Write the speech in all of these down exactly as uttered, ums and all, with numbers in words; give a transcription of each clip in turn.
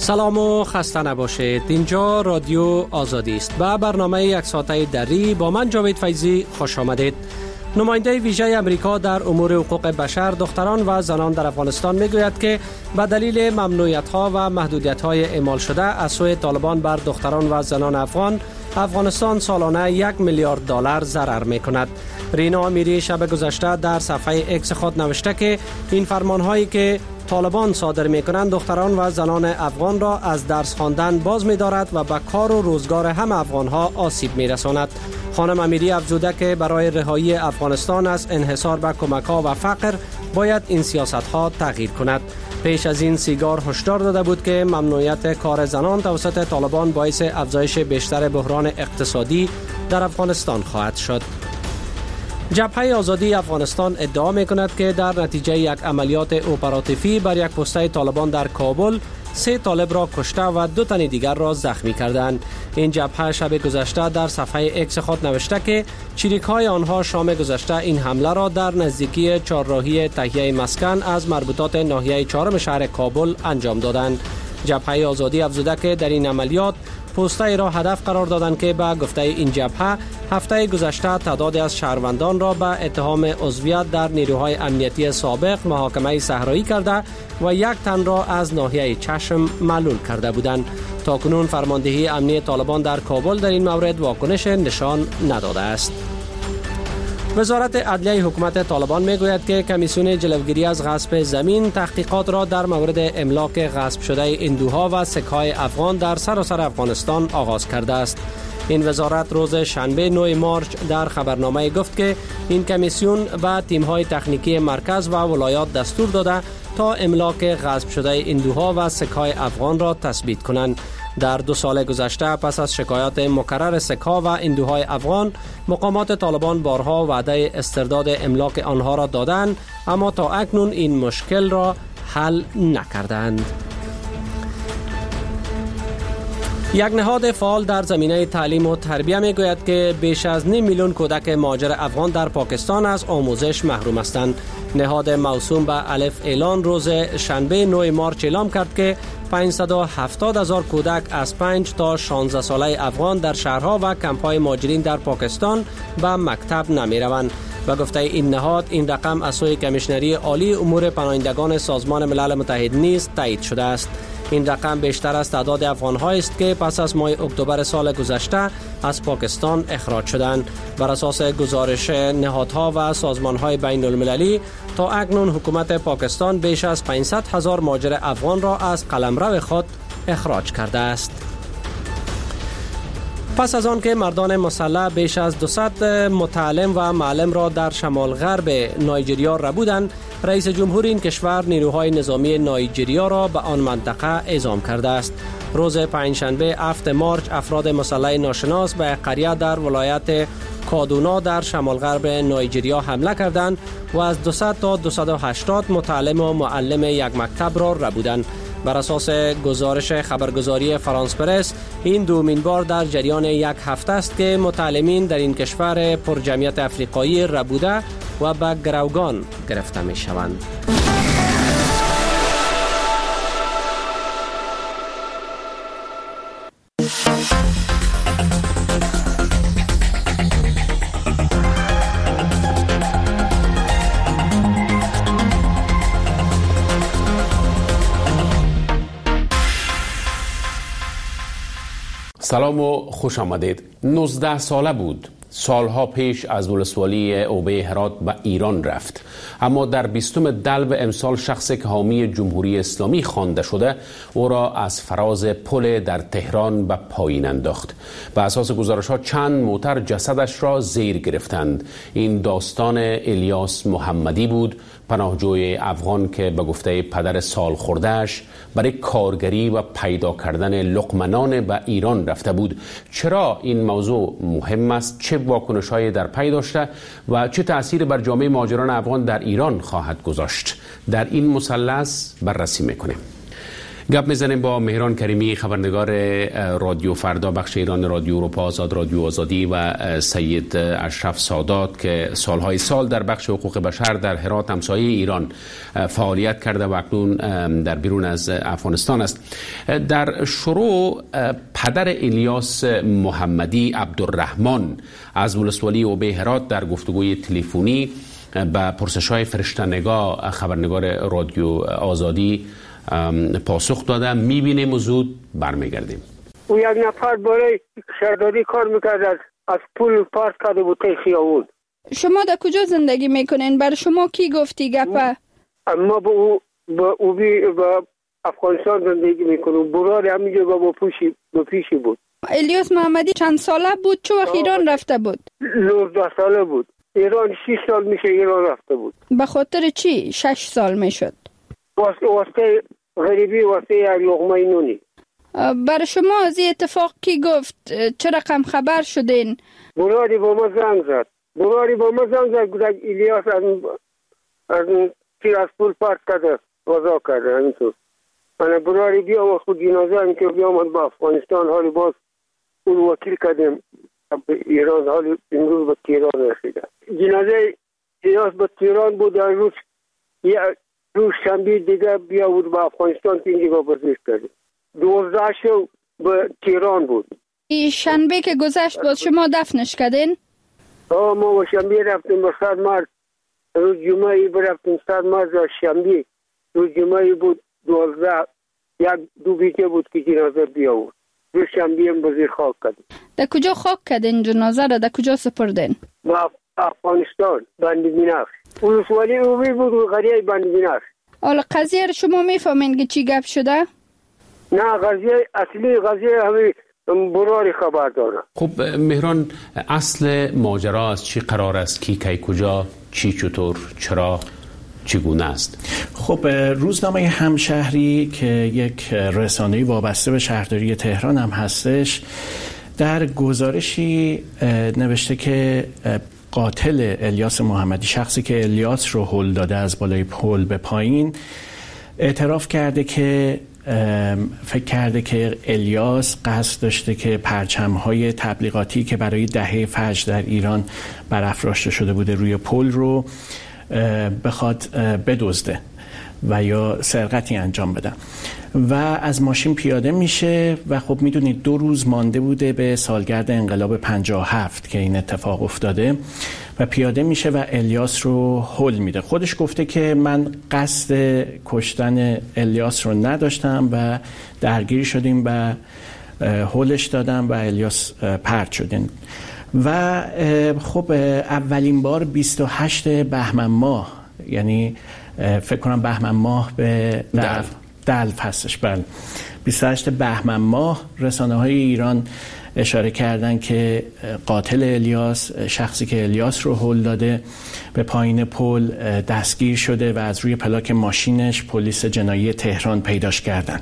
سلام و خسته نباشید. اینجا رادیو آزادی است. با برنامه یک ساعته دری با من جاوید فیضی خوش آمدید. نماینده ویژه امریکا در امور حقوق بشر، دختران و زنان در افغانستان میگوید که به دلیل ممنوعیت‌ها و محدودیت‌های اعمال شده از سوی طالبان بر دختران و زنان افغان، افغانستان سالانه یک میلیارد دلار ضرر می‌کند. رینا امیری شب گذشته در صفحه اکس خود نوشته که این فرمان‌هایی که طالبان صادر می‌کنند دختران و زنان افغان را از درس خواندن باز می‌دارد و به کار و روزگار هم افغان‌ها آسیب می‌رساند. خانم امیری افزوده که برای رهایی افغانستان از انحصار به کمک‌ها و فقر باید این سیاست‌ها تغییر کند. پیش از این سیگار هشدار داده بود که ممنوعیت کار زنان توسط طالبان باعث افزایش بیشتر بحران اقتصادی در افغانستان خواهد شد. جبهه آزادی افغانستان ادعا می‌کند که در نتیجه یک عملیات اپراتیوی بر یک پسته طالبان در کابل سه طالب را کشته و دو تن دیگر را زخمی کردند. این جبهه شب گذشته در صفحه اکس خود نوشته که چریک‌های آنها شام گذشته این حمله را در نزدیکی چهارراهی تهیه مسکن از مربوطات ناحیه چهارم شهر کابل انجام دادند. جبهه آزادی افزوده که در این عملیات پسته را هدف قرار دادند که به گفته این جبهه هفته گذشته تعدادی از شهروندان را به اتهام عضویت در نیروهای امنیتی سابق محاکمه صحرایی کرده و یک تن را از ناحیه چشم معلول کرده بودند. تاکنون فرماندهی امنی طالبان در کابل در این مورد واکنش نشان نداده است. وزارت عدلیه حکومت طالبان میگوید که کمیسیون جلوگیری از غصب زمین تحقیقات را در مورد املاک غصب شده هندوها و سکه‌های افغان در سراسر افغانستان آغاز کرده است. این وزارت روز شنبه نه مارچ در خبرنامه گفت که این کمیسیون به تیم‌های تکنیکی مرکز و ولایات دستور داده تا املاک غصب شده هندوها و سکه‌های افغان را تثبیت کنند. در دو سال گذشته پس از شکایات مکرر سکه‌ها و هندوهای افغان، مقامات طالبان بارها وعده استرداد املاک آنها را دادند، اما تا اکنون این مشکل را حل نکردند. یک نهاد فعال در زمینه تعلیم و تربیت میگوید که بیش از نیم میلیون کودک مهاجر افغان در پاکستان از آموزش محروم هستند. نهاد موسوم به الف اعلان روز شنبه نه مارچ اعلام کرد که پانصد و هفتاد هزار کودک از پنج تا شانزده ساله افغان در شهرها و کمپ‌های مهاجرین در پاکستان به مکتب نمی روند. و گفته این نهاد این رقم از سوی کمیشنری عالی امور پناهندگان سازمان ملل متحد نیز تایید شده است. این رقم بیشتر از تعداد افغان‌هایی است که پس از ماه اکتبر سال گذشته از پاکستان اخراج شدند. بر اساس گزارش نهادها و سازمان‌های بین المللی تا اکنون حکومت پاکستان بیش از پانصد هزار مهاجر افغان را از قلمرو خود اخراج کرده است. پس از آن که مردان مسلح بیش از دویست متعلم و معلم را در شمال غرب نایجریا ربودند، رئیس جمهور این کشور نیروهای نظامی نایجریا را به آن منطقه اعزام کرده است. روز پنجشنبه هفتم مارچ افراد مسلح ناشناس به قریه در ولایت کادونا در شمال غرب نایجریا حمله کردند و از دویست تا دویست و هشتاد متعلم و معلم یک مکتب را ربودند. بر اساس گزارش خبرگزاری فرانس پرس، این دومین بار در جریان یک هفته است که متعلمین در این کشور پرجمعیت افریقایی ربوده و به گروگان گرفته می شوند. سلام و خوش آمدید. نوزده ساله بود. سالها پیش از ولسوالی اوبه هرات به ایران رفت، اما در بیستم دلو امسال شخصی که حامی جمهوری اسلامی خوانده شده او را از فراز پل در تهران به پایین انداخت. به اساس گزارش‌ها چند موتر جسدش را زیر گرفتند. این داستان الیاس محمدی بود، پناهجوی افغان که به گفته پدر سال خورده‌اش برای کارگری و پیدا کردن لقمه به ایران رفته بود. چرا این موضوع مهم است؟ چه واکنش‌هایی در پی داشته و چه تأثیری بر جامعه مهاجران افغان در ایران خواهد گذاشت؟ در این مثلث بررسی می‌کنیم. گپ میزنیم با مهران کریمی، خبرنگار رادیو فردا بخش ایران رادیو اروپا آزاد، رادیو آزادی و سید اشرف سادات که سالهای سال در بخش حقوق بشر در هرات همسایه ایران فعالیت کرده و اکنون در بیرون از افغانستان است. در شروع پدر الیاس محمدی عبدالرحمن از ولسوالی اوبه هرات در گفتگوی تلفنی به پرسش‌های فرشته‌نگاه خبرنگار رادیو آزادی پاسخ داده. میبینیم و زود برمیگردیم. او یک نفر برای شهرداری کار میکرد، از پول پارک کرده بود تا خیابون. شما در کجا زندگی میکنین؟ بر شما کی گفتی گپه؟ ما با او با او بی با افغانستان زندگی میکنم. برای همینجا با پیشی با پیشی بود. الیاس محمدی چند ساله بود؟ چه وقت ایران رفته بود؟ نوزده ساله بود. ایران شش سال میشه ایران رفته بود. به خاطر چی شش سال میشد؟ واسه واسه غریبی، واسه یک لقمه نونی. بر شما از این اتفاق کی گفت؟ چه رقم خبر شدین؟ برادری با ما زنگ زد. برادری با ما زنگ زد گفت الیاس از از تیر از پول پارک کرده، وضع کرده. همینطور من برادری بیا و خود جنازه هم که بیامد با افغانستان، حالی باز اون وکیل کردیم ایران، حالی امروز به تهران رسیده. جنازه الیاس به تهران بود. در روز یا روز شنبه دیگه بیا بود با افغانستان که اینجا بازداشت کردیم. دوازده شو به تهران بود. این شنبه که گذشت باز شما دفنش کردین؟ آه ما با شنبه رفتیم به صد مرد. روز جمعه برفتیم صد مرد و شنبه روز جمعه بود. دوازده یک دو بیته بود که جنازه بیا بود. روز شنبه هم بزیر خاک کردیم. در کجا خاک کردین جنازه را؟ در کجا سپردین؟ با افغانستان بند بینفش. ولسوالی اوبه بود و قریه بند بینفش. حالا قضیه را شما میفهمین که چی گپ شده؟ نه قضیه اصلی قضیه همه براری خبر داره. خب مهران، اصل ماجرا از چی قرار است؟ کی کی کجا، چی چطور، چرا، چگونه است؟ خب روزنامه همشهری که یک رسانه‌ای وابسته به شهرداری تهران هم هستش در گزارشی نوشته که قاتل الیاس محمدی، شخصی که الیاس رو هل داده از بالای پل به پایین، اعتراف کرده که فکر کرده که الیاس قصد داشته که پرچم‌های تبلیغاتی که برای دهه فجر در ایران برافراشته شده بوده روی پل رو بخواد بدزده و یا سرقتی انجام بده و از ماشین پیاده میشه و خب میدونید دو روز مانده بوده به سالگرد انقلاب پنجاه و هفت که این اتفاق افتاده و پیاده میشه و الیاس رو هل میده. خودش گفته که من قصد کشتن الیاس رو نداشتم و درگیری شدیم و هلش دادم و الیاس پرت شدیم. و خب اولین بار بیست و هشت بهمن ماه، یعنی فکر کنم بهمن ماه به دلف دلف هستش، بله بیست و هشت بهمن ماه رسانه های ایران اشاره کردن که قاتل الیاس، شخصی که الیاس رو هل داده، به پایین پل دستگیر شده و از روی پلاک ماشینش پلیس جنایی تهران پیداش کردن.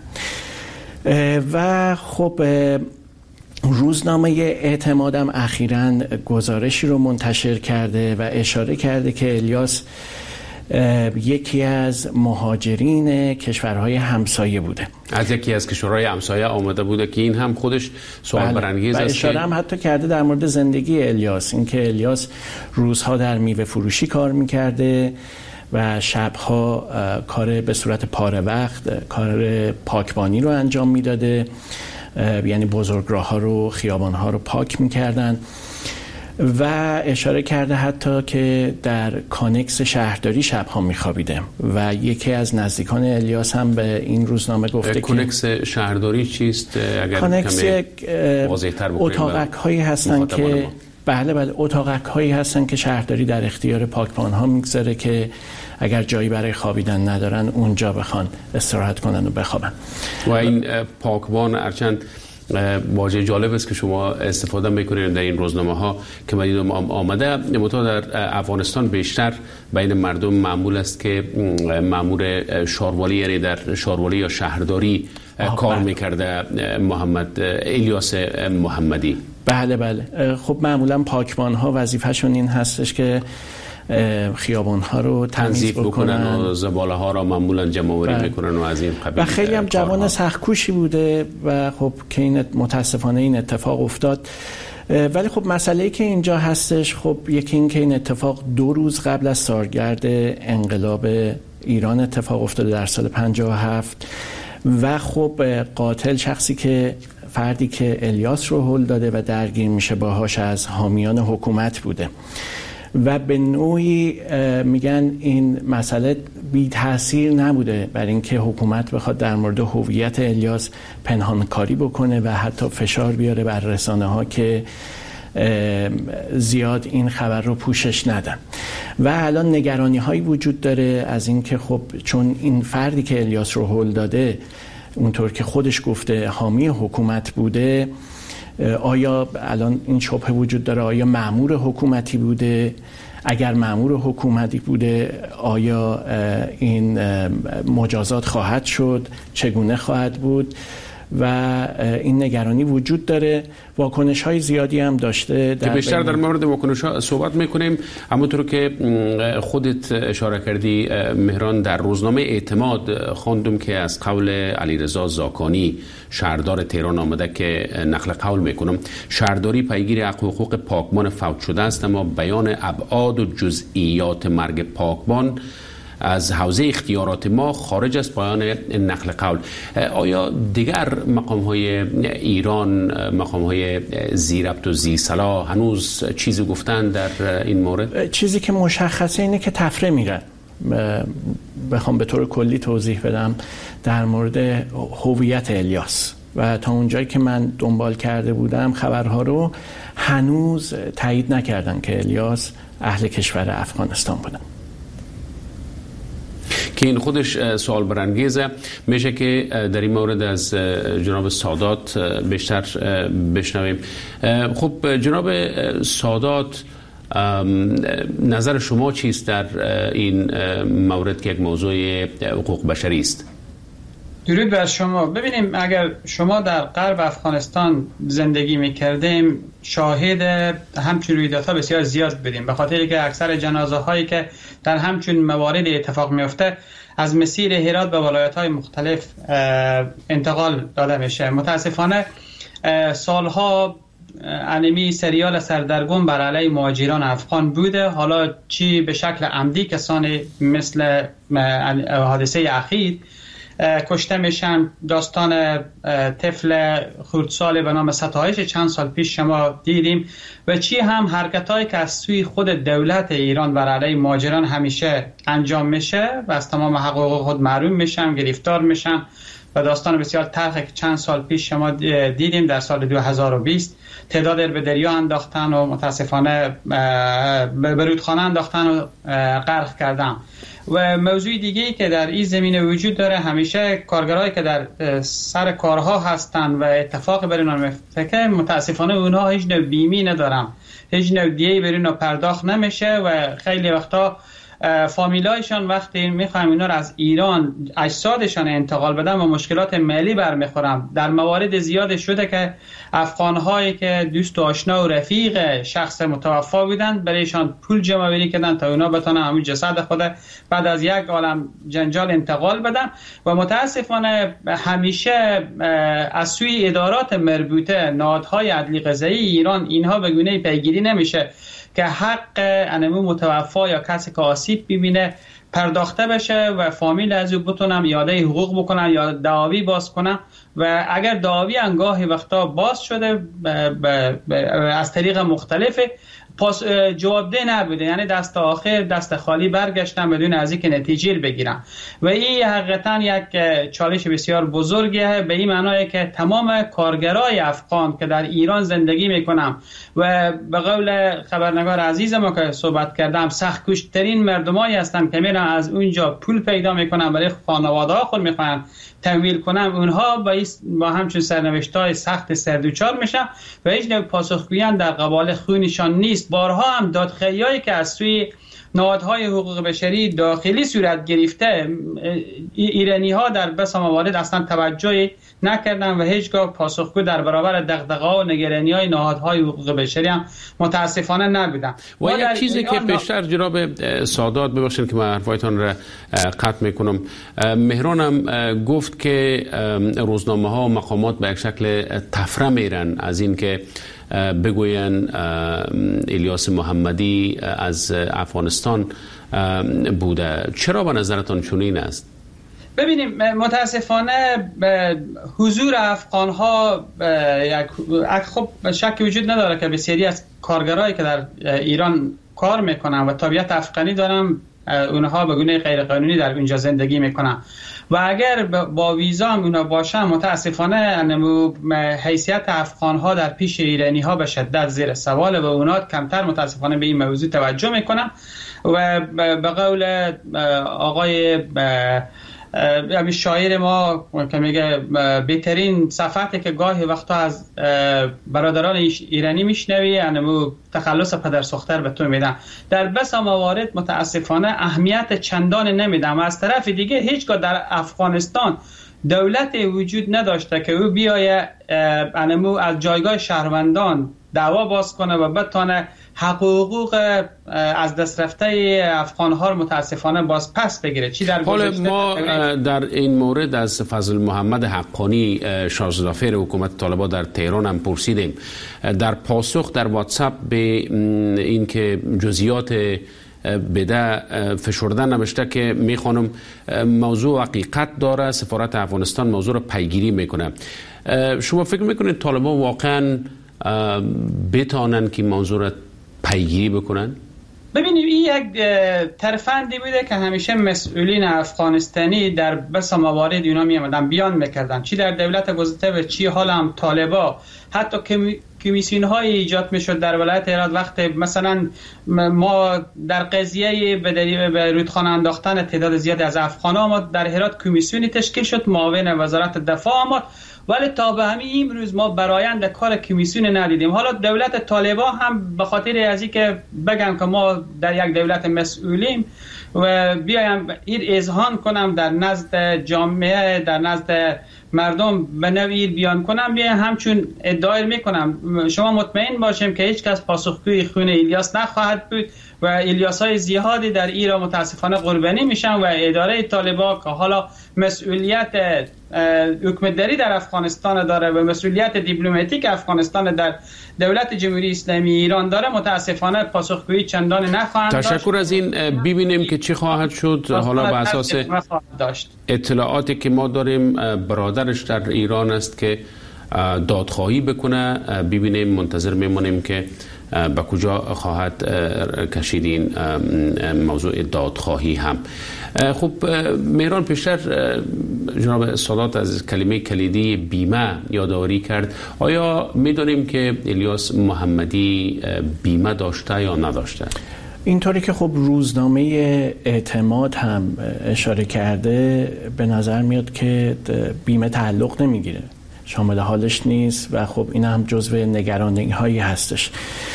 و خب روزنامه اعتمادم اخیراً گزارشی رو منتشر کرده و اشاره کرده که الیاس یکی از مهاجرین کشورهای همسایه بوده، از یکی از کشورهای همسایه آمده بوده که این هم خودش سوال برانگیز است. و اشاره هم حتی کرده در مورد زندگی الیاس، اینکه الیاس روزها در میوه فروشی کار میکرده و شبها کار به صورت پاره وقت کار پاکبانی رو انجام میداده، یعنی بزرگراه‌ها رو، خیابان‌ها رو پاک می‌کردن و اشاره کرده حتی که در کانکس شهرداری شب‌ها می‌خوابیده و یکی از نزدیکان الیاس هم به این روزنامه گفته که کانکس شهرداری چیست؟ اگر کانکس واضح‌تر بکنیم. اتاقک‌هایی هستن که بله بله اتاقک‌هایی هستن که شهرداری در اختیار پاکبان‌ها میگذاره که اگر جایی برای خوابیدن ندارن اونجا بخوان استراحت کنن و بخوابن. و این پاکبان ارچند واژه جالب است که شما استفاده میکنید در این روزنامه ها که من دیدم آمده. متأ در افغانستان بیشتر بین مردم معمول است که مأمور شاروالی، یعنی در شاروالی یا شهرداری کار میکرده محمد الیاس محمدی. بله بله. خب معمولا پاکبان ها وظیفه‌شون این هستش که خیابان‌ها رو تمیز بکنن و زباله ها رو معمولا جمع‌آوری میکنن و از این قبیل. و خیلی هم جوان سخت‌کوشی بوده و خب که این متاسفانه این اتفاق افتاد. ولی خب مسئله‌ای که اینجا هستش، خب یکی این که این اتفاق دو روز قبل از سالگرد انقلاب ایران اتفاق افتاده در سال پنجاه و هفت و خب قاتل شخصی که فردی که الیاس رو هل داده و درگیر میشه باهاش از حامیان حکومت بوده و به نوعی میگن این مسئله بی تأثیر نبوده بر اینکه حکومت بخواد در مورد هویت الیاس پنهانکاری بکنه و حتی فشار بیاره بر رسانه ها که زیاد این خبر رو پوشش ندن. و الان نگرانی هایی وجود داره از اینکه خب چون این فردی که الیاس رو هل داده اونطور که خودش گفته حامی حکومت بوده، آیا الان این شبهه وجود داره آیا مأمور حکومتی بوده؟ اگر مأمور حکومتی بوده آیا این مجازات خواهد شد؟ چگونه خواهد بود؟ و این نگرانی وجود داره. واکنش های زیادی هم داشته. در بیشتر در مورد واکنش ها صحبت میکنیم. اما طور که خودت اشاره کردی مهران، در روزنامه اعتماد خواندم که از قول علیرضا زاکانی شهردار تهران آمده که نقل قول میکنم شهرداری پیگیر حق و حقوق پاکبان فوت شده است، اما بیان ابعاد و جزئیات مرگ پاکبان از حوزه اختیارات ما خارج از پایان نقل قول. آیا دیگر مقام های ایران، مقام های زیربط و زی صلاح هنوز چیزی گفتن در این مورد؟ چیزی که مشخصه اینه که تفره میرن. بخوام به طور کلی توضیح بدم در مورد هویت الیاس و تا اونجایی که من دنبال کرده بودم خبرها رو هنوز تایید نکردن که الیاس اهل کشور افغانستان بودن، که این خودش سوال برانگیزه. میشه که در این مورد از جناب سادات بیشتر بشنویم. خب جناب سادات، نظر شما چیست در این مورد که یک موضوع حقوق بشری است؟ درود بر شما. ببینیم اگر شما در غرب افغانستان زندگی میکردیم شاهد همچون رویدادها بسیار زیاد بودیم، به خاطر که اکثر جنازه هایی که در همچون موارد اتفاق میفته از مسیر هرات به ولایت های مختلف انتقال داده میشه. متاسفانه سالها انمی سریال سردرگم بر علیه مهاجران افغان بوده، حالا چی به شکل عمدی کسانی مثل حادثه اخیر کشته میشن. داستان طفل خردسال به نام ستایش چند سال پیش شما دیدیم و چی هم حرکتایی که از سوی خود دولت ایران بر علیه مهاجران همیشه انجام میشه و از تمام حقوق خود محروم میشن، گرفتار میشن و داستان بسیار تلخی که چند سال پیش شما دیدیم در سال دو هزار و بیست تعداد به دریا انداختن و متاسفانه به رودخانه انداختن و غرق کردن. و موضوع دیگه‌ای که در این زمینه وجود داره، همیشه کارگرایی که در سر کارها هستن و اتفاق بر اینا میفته متاسفانه اونها هیچ نوع بیمی ندارن، هیچ نوع دیه‌ای بر اینا پرداخت نمیشه و خیلی وقتا فامیلایشان وقتی میخوایم اینا رو از ایران اجسادشان انتقال بدن و مشکلات مالی برمیخورن. در موارد زیاد شده که افغان‌هایی که دوست و آشنا و رفیق شخص متوفا بودن برایشان پول جمع آوری کردن تا اونا بتونن همون جسد خود بعد از یک عالم جنجال انتقال بدن و متاسفانه همیشه از سوی ادارات مربوطه نهادهای عدلی قضایی ایران اینها به گونه‌ای پیگیری نمیشه که حق انمو متوفا یا کسی که آسیب ببینه پرداخته بشه و فامیل از او بتونم یاده حقوق بکنن یا دعاوی باز کنن و اگر دعاوی انگاهی وقتا باز شده ب ب ب از طریق مختلفه پس جوابده نبوده، یعنی دست آخر دست خالی برگشتن بدون از اینکه نتیجه بگیرن و این حقیقتا یک چالش بسیار بزرگیه به این معنی که تمام کارگرای افغان که در ایران زندگی میکنن و به قول خبرنگار عزیز ما که صحبت کردم سخت کشترین مردمایی هستن که میرن از اونجا پول پیدا میکنن برای خانواده ها خود میخوان تمویل کنن، اونها با, با همچون سرنوشت‌های سخت سردوچار میشن و هیچ نوع پاسخگویی در قبال خونشان نیست نیست. بارها هم دادخواهی‌هایی که از سوی نهادهای حقوق بشری داخلی صورت گرفته، ایرانی ها در بسا موارد اصلا توجهی نکردن و هیچگاه پاسخگو در برابر دغدغه‌ها و نگرانی‌های نهادهای حقوق بشری هم متاسفانه نبودن. و یک چیزی که بیشتر جناب سادات، ببخشید که من حرفایتان را قطع میکنم، مهران هم گفت که روزنامه ها و مقامات به یک شکل تفره میرن از این که بگوین الیاس محمدی از افغانستان بوده. چرا به نظرتان چنین است؟ ببینیم، متاسفانه حضور افغان ها یک خب شکی وجود نداره که بسیاری از کارگرایی که در ایران کار میکنن و تابعیت افغانی دارن، اونها به گونه غیر قانونی در اونجا زندگی میکنن و اگر با ویزا هم اونها باشن، متاسفانه حیثیت افغان ها در پیش ایرانی ها به شدت زیر سواله و اونها کمتر متاسفانه به این موضوع توجه میکنن و به قول آقای همین شاعر ما که میگه بهترین صفحاتی که گاهی وقتا از برادران ایرانی میشنوی، یعنی تخلص پدر سوختر به تو میدن. در بسا موارد متاسفانه اهمیت چندان نمیدن و از طرف دیگه هیچگاه در افغانستان دولتی وجود نداشته که او بیایه انمو از جایگاه شهروندان دعوا باز کنه و بتونه حقوق از دست رفته افغان ها رو متاسفانه باز پس بگیره. چی در حالا ما در این مورد از فضل محمد حقانی، شاهزاده‌فر حکومت طالبان در تهران هم پرسیدیم. در پاسخ در واتساپ به این که جزئیات بده فشرده نوشته که میخوانم موضوع حقیقت داره، سفارت افغانستان موضوع رو پیگیری میکنه. شما فکر میکنید طالبان واقعا بتانن که موضوع رو پیگیری بکنن؟ ببینید، این یک ترفندی بوده که همیشه مسئولین افغانستانی در بسا موارد اینا می آمدن بیان میکردن، چی در دولت گذشته و چی حالا هم طالبا. حتی کمیسیون های ایجاد میشد در ولایت هرات، وقت مثلا ما در قضیه به رودخانه انداختن تعداد زیادی از افغان‌ها ما در هرات کمیسیونی تشکیل شد، معاون وزارت دفاع آمد، ولی تا به همین امروز ما برآیند کار کمیسیون ندیدیم. حالا دولت طالبان هم به خاطر از اینکه بگن که ما در یک دولت مسئولیم و بیایم این اذعان کنم در نزد جامعه، در نزد مردم به نوعی بیان کنم، بیایم همچون ادعای میکنم. شما مطمئن باشیم که هیچ کس پاسخگوی خون الیاس نخواهد بود و الیاس های زیادی در ایران متاسفانه قربانی میشن و اداره طالبان که حالا مسئولیت حکومتداری در افغانستان داره و مسئولیت دیپلماتیک افغانستان در دولت جمهوری اسلامی ایران داره، متاسفانه پاسخگویی چندان نخواهند داشت. تشکر از این. ببینیم که چی خواهد شد. حالا به اساس اطلاعاتی که ما داریم برادرش در ایران است که دادخواهی بکنه. ببینیم، منتظر میمونیم که به کجا خواهد کشید این موضوع دادخواهی هم. خب مهران، پیشتر جناب سادات از کلمه کلیدی بیمه یادآوری کرد. آیا میدونیم که الیاس محمدی بیمه داشته یا نداشته؟ اینطوری که خب روزنامه اعتماد هم اشاره کرده، به نظر میاد که بیمه تعلق نمیگیره، شامل حالش نیست و خب این هم جزو نگرانی هایی هستش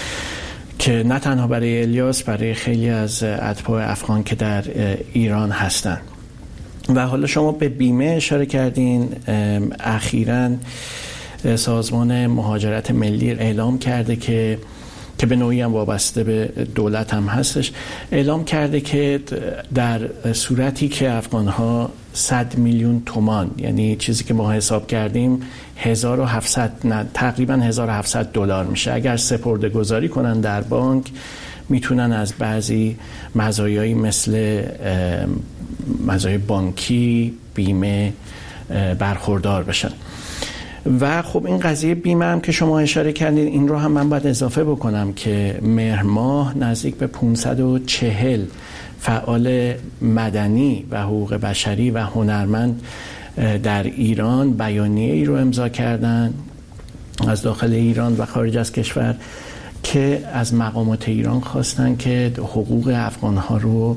که نه تنها برای الیاس، برای خیلی از اتباع افغان که در ایران هستن. و حالا شما به بیمه اشاره کردین. اخیراً سازمان مهاجرت ملی اعلام کرده که که به نوعی هم وابسته به دولت هم هستش، اعلام کرده که در صورتی که افغان‌ها صد میلیون تومان، یعنی چیزی که ما حساب کردیم هزار و هفتصد نه تقریبا هزار و هفتصد دلار میشه، اگر سپرده گذاری کنن در بانک، میتونن از بعضی مزایایی مثل مزایای بانکی، بیمه برخوردار بشن. و خب این قضیه بیمه هم که شما اشاره کردین، این رو هم من باید اضافه بکنم که مهر ماه نزدیک به پانصد و چهل فعال مدنی و حقوق بشری و هنرمند در ایران بیانیه ای رو امضا کردن از داخل ایران و خارج از کشور که از مقامات ایران خواستن که حقوق افغان‌ها رو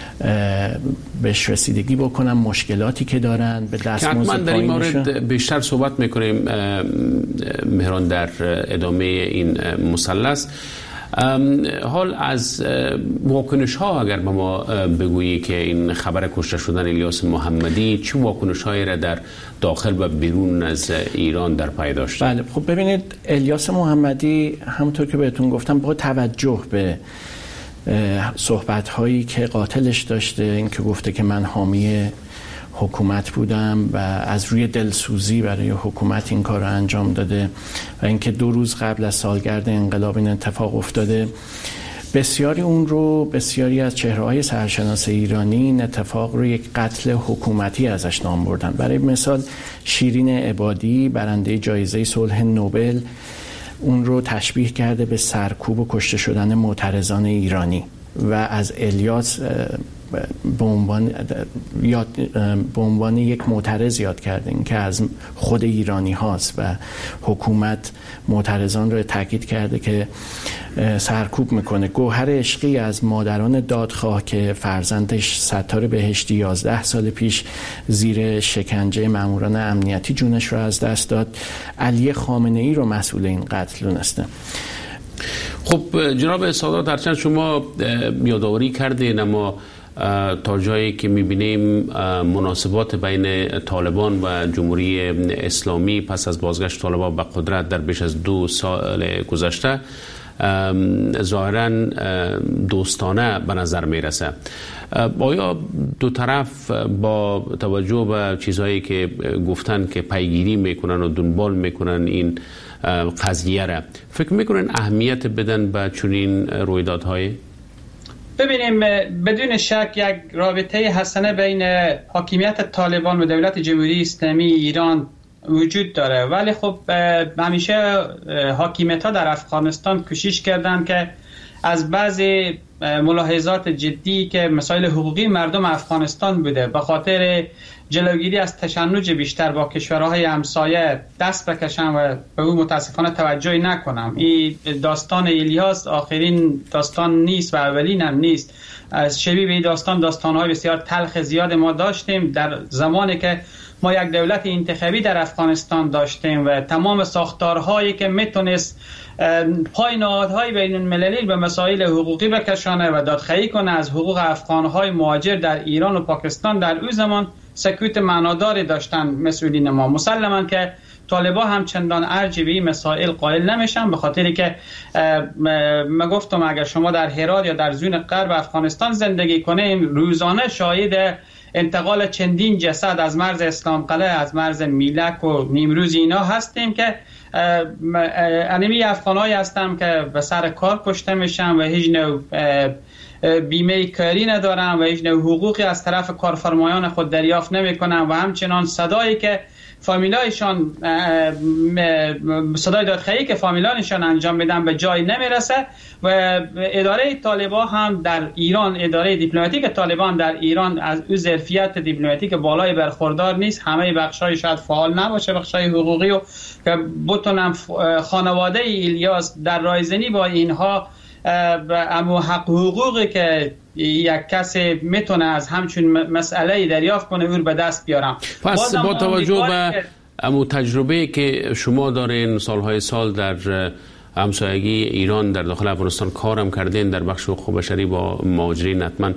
بهش رسیدگی بکنن، مشکلاتی که دارن به دستمزد پایینشون. در این مورد بیشتر صحبت میکنیم مهران در ادامه این مثلث. حال از واکنش ها اگر به ما بگویی که این خبر کشته شدن الیاس محمدی چه واکنش هایی را در داخل و بیرون از ایران در پی داشته؟ بله خب ببینید الیاس محمدی همونطور که بهتون گفتم با توجه به صحبت هایی که قاتلش داشته، این که گفته که من حامی حکومت بودم و از روی دلسوزی برای حکومت این کار رو انجام داده و اینکه دو روز قبل از سالگرد انقلاب این اتفاق افتاده، بسیاری اون رو بسیاری از چهره‌های سرشناس ایرانی این اتفاق رو یک قتل حکومتی ازش نام بردن. برای مثال شیرین عبادی برنده جایزه صلح نوبل اون رو تشبیه کرده به سرکوب و کشته شدن معترضان ایرانی و از الیاس به عنوان یاد به عنوان یک معترض یاد کرده، این که از خود ایرانی هاست و حکومت معترضان رو تاکید کرده که سرکوب میکنه. گوهر عشقی از مادران دادخواه که فرزندش ستار بهشتی یازده سال پیش زیر شکنجه ماموران امنیتی جونش رو از دست داد، علی خامنه ای رو مسئول این قتل دونسته. خب جناب سادات، هرچند شما یادآوری کردین اما تا جایی که میبینیم مناسبات بین طالبان و جمهوری اسلامی پس از بازگشت طالبان به قدرت در بیش از دو سال گذشته ظاهراً دوستانه به نظر میرسه. آیا دو طرف با توجه به چیزهایی که گفتن که پیگیری میکنن و دنبال میکنن این قضیه را، فکر میکنن اهمیت بدن به چنین رویدادهایی؟ ببینیم بدون شک یک رابطه حسنه بین حاکمیت طالبان و دولت جمهوری اسلامی ایران وجود داره، ولی خب همیشه حاکمیت ها در افغانستان کوشش کردن که از بعضی ملاحظات جدی که مسائل حقوقی مردم افغانستان بوده به خاطر جلوگیری از تشنج بیشتر با کشورهای همسایه دست بکشن و به او متاسفانه توجهی نکنم. این داستان الیاس آخرین داستان نیست و اولین هم نیست. از شبیه به داستان داستانهای بسیار تلخ زیاد ما داشتیم در زمانی که ما یک دولت انتخابی در افغانستان داشتیم و تمام ساختارهایی که میتونست پای نهادهای بین المللی به مسائل حقوقی بکشانه و دادخواهی کنه از حقوق افغانهای مهاجر در ایران و پاکستان، در اون زمان سکوت معناداری داشتن مسئولین ما. مسلما که طالبا هم چندان ارج به این مسائل قائل نمیشن، به خاطری که ما گفتم اگر شما در هرات یا در زون غرب افغانستان زندگی کنیم روزانه شاهد انتقال چندین جسد از مرز اسلام قلعه، از مرز میلک و نیمروز اینا هستیم که انمی افغانایی هستم که به سر کار کشته میشن و هیچ نوع بیمه کاری ندارن و هیچ نوع حقوقی از طرف کارفرمایان خود دریافت نمیکنن و همچنان صدایی که فامیلایشان صدای دادخواهی که فامیلانشان انجام میدن به جای نمیرسه و اداره طالبان هم در ایران، اداره دیپلماتیک طالبان در ایران از او ظرفیت دیپلماتیک بالای برخوردار نیست. همه بخشای شاید فعال نباشه، بخشای حقوقی و که بتونن خانواده الیاس در رایزنی با اینها اما حق حقوقی که یک کسی میتونه از همچون مسئله دریافت کنه او به دست بیارم. پس با توجه به امو تجربه که شما دارین سالهای سال در همسایگی ایران در داخل افغانستان کارم کردین، در بخش حقوق بشری با مهاجرین حتما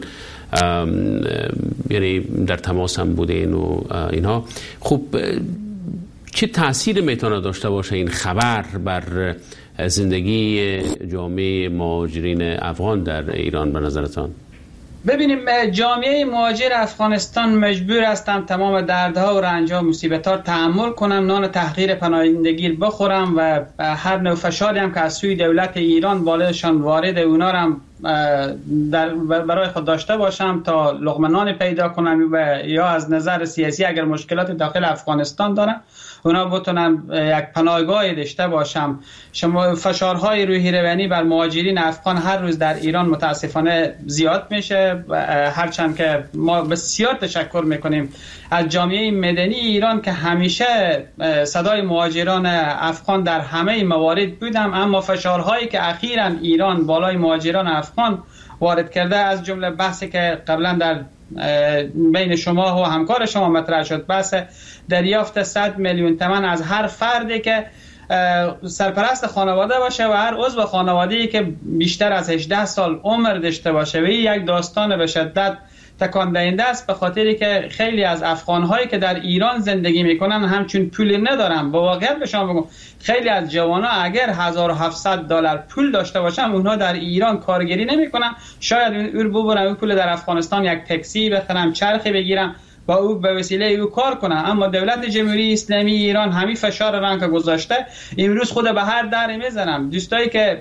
یعنی در تماس هم بودین و اینها، خب چه تأثیر میتونه داشته باشه این خبر بر زندگی جامعه مهاجرین افغان در ایران به نظرتان؟ ببینیم جامعه مهاجر افغانستان مجبور هستن تمام دردها و رنجها و مصیبت‌ها تحمل کنن، نان تحقیر پناهندگی بخورن و هر نوع فشاری هم که از سوی دولت ایران بالایشان وارد اونا هم در برای خود داشته باشم تا لقمه نان پیدا کنم و یا از نظر سیاسی اگر مشکلات داخل افغانستان دارن اونا بتونن یک پناهگاه داشته باشم. شما فشارهای روحی روانی بر مهاجرین افغان هر روز در ایران متاسفانه زیاد میشه، هرچند که ما بسیار تشکر میکنیم از جامعه مدنی ایران که همیشه صدای مهاجران افغان در همه موارد بودم، اما فشارهایی که اخیراً ایران بالای مهاجران افغان وارد کرده، از جمله بحثی که قبلا در بین شما و همکار شما مطرح شد، بحث دریافت صد میلیون تومان از هر فردی که سرپرست خانواده باشه و هر عضو خانواده‌ای که بیشتر از هجده سال عمر داشته باشه و این یک داستان به شدت تکان دهنده است، به خاطری که خیلی از افغان‌هایی که در ایران زندگی میکنن همچون پولی ندارن. با واقعیت به شما بگم خیلی از جوان‌ها اگر هزار و هفتصد دلار پول داشته باشن اونها در ایران کارگری نمیکنن، شاید اون ببرن اون پول در افغانستان یک تاکسی بخرن، چرخی بگیرن با او به وسیله او کار کنن. اما دولت جمهوری اسلامی ایران همین فشار رنگ گذاشته، امروز خود به هر در میزنم. دوستایی که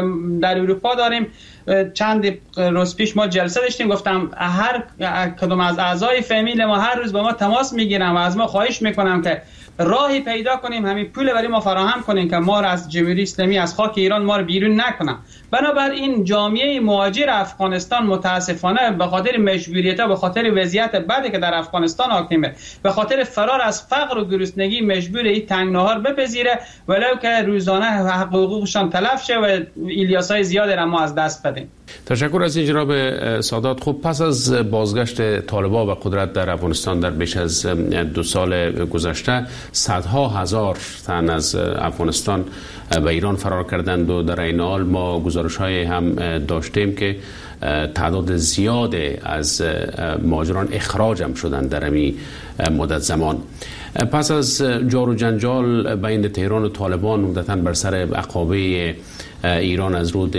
در اروپا داریم، چند روز پیش ما جلسه داشتیم، گفتم هر کدوم از اعضای فامیل ما هر روز با ما تماس میگیرن و از ما خواهش میکنم که راهی پیدا کنیم همین پول برای ما فراهم کنیم که ما را از جمهوری اسلامی از خاک ایران ما رو بیرون نکنن. بنابراین جامعه مهاجر افغانستان متاسفانه به خاطر مجبوریت و به خاطر وضعیت بدی که در افغانستان حاکمه، به خاطر فرار از فقر و گرسنگی مجبور این تنگ نهار بپذیره ولو که روزانه حقوقشان تلف شه و الیاسای زیادی را ما از دست بدیم. تشکر از جناب سادات. خوب، پس از بازگشت طالبان به قدرت در افغانستان در بیش از دو سال گذشته، صدها هزار تن از افغانستان به ایران فرار کردند و در این حال ما گزارش‌های هم داشتیم که تعداد زیاد از مهاجران اخراج هم شدند در این مدت زمان. پس از جار و جنجال بین تهران و طالبان عمدتاً بر سر عقابه ایران از رود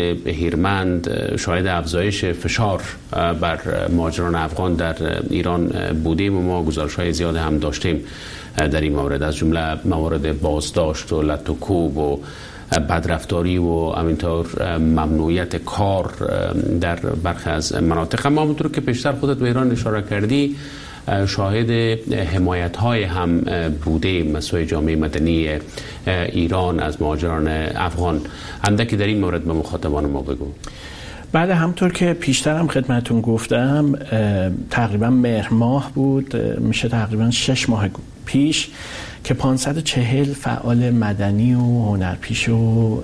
هیرمند شاهد افزایش فشار بر مهاجران افغان در ایران بودیم و ما گزارش‌های زیاد هم داشتیم در این مورد، از جمله موارد بازداشت و لط و کوب و بدرفتاری و همینطور ممنوعیت کار در برخی از مناطق. اما همونطور که پیشتر خودت به ایران اشاره کردی، شاهد حمایت های هم بوده مسئله جامعه مدنی ایران از مهاجران افغان. اندکی در این مورد به مخاطبان ما بگو. بعد همطور که پیشتر هم خدمتون گفتم تقریبا مهر ماه بود، میشه تقریبا شش ماه پیش که پانصد و چهل فعال مدنی و هنرپیشه و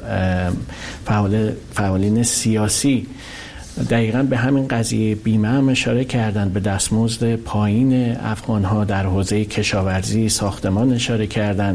فعال فعالین سیاسی دقیقاً به همین قضیه بیمه هم اشاره کردن، به دستمزد پایین افغان‌ها در حوزه کشاورزی، ساختمان اشاره کردن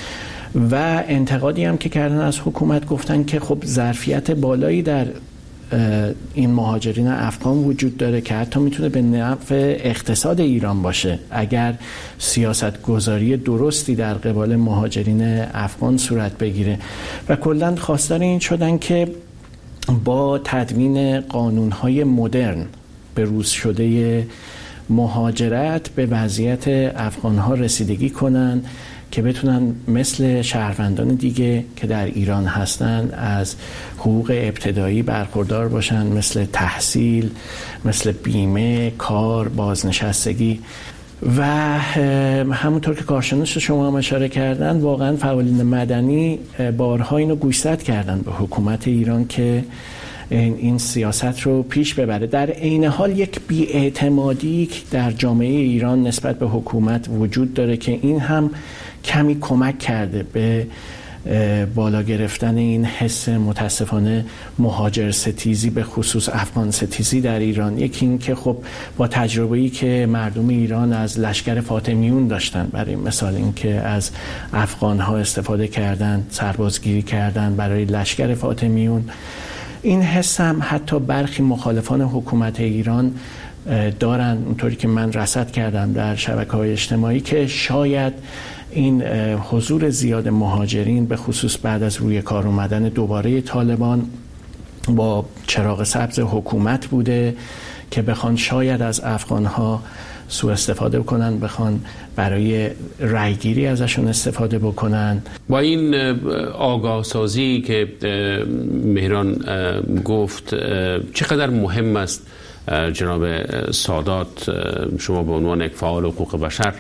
و انتقادی هم که کردن از حکومت، گفتن که خب ظرفیت بالایی در این مهاجرین افغان وجود داره که حتی میتونه به نفع اقتصاد ایران باشه اگر سیاست گذاری درستی در قبال مهاجرین افغان صورت بگیره. و کلاً خواستار این شدن که با تدوین قانون‌های مدرن به روز شده مهاجرت به وضعیت افغان‌ها رسیدگی کنن که بتونن مثل شهروندان دیگه که در ایران هستن از حقوق ابتدایی برخوردار باشن، مثل تحصیل، مثل بیمه، کار، بازنشستگی. و همونطور که کارشناس شما هم اشاره کردن، واقعا فعالین مدنی بارها اینو گوشزد کردن به حکومت ایران که این سیاست رو پیش ببره. در عین حال یک بی‌اعتمادی در جامعه ایران نسبت به حکومت وجود داره که این هم کمی کمک کرده به بالا گرفتن این حس متاسفانه مهاجر ستیزی، به خصوص افغان ستیزی در ایران. یکی این که خب با تجربه‌ای که مردم ایران از لشکر فاطمیون داشتن، برای مثال این که از افغان‌ها استفاده کردن، سربازگیری کردن برای لشکر فاطمیون، این حس هم حتی برخی مخالفان حکومت ایران دارن، اونطوری که من رصد کردم در شبکه‌های اجتماعی، که شاید این حضور زیاد مهاجرین به خصوص بعد از روی کار اومدن دوباره طالبان با چراغ سبز حکومت بوده که بخوان شاید از افغان‌ها سوء استفاده بکنن، بخوان برای رایگیری ازشون استفاده بکنن. با این آگاه سازی که مهران گفت، چقدر مهم است جناب سادات، شما به عنوان یک فعال حقوق بشر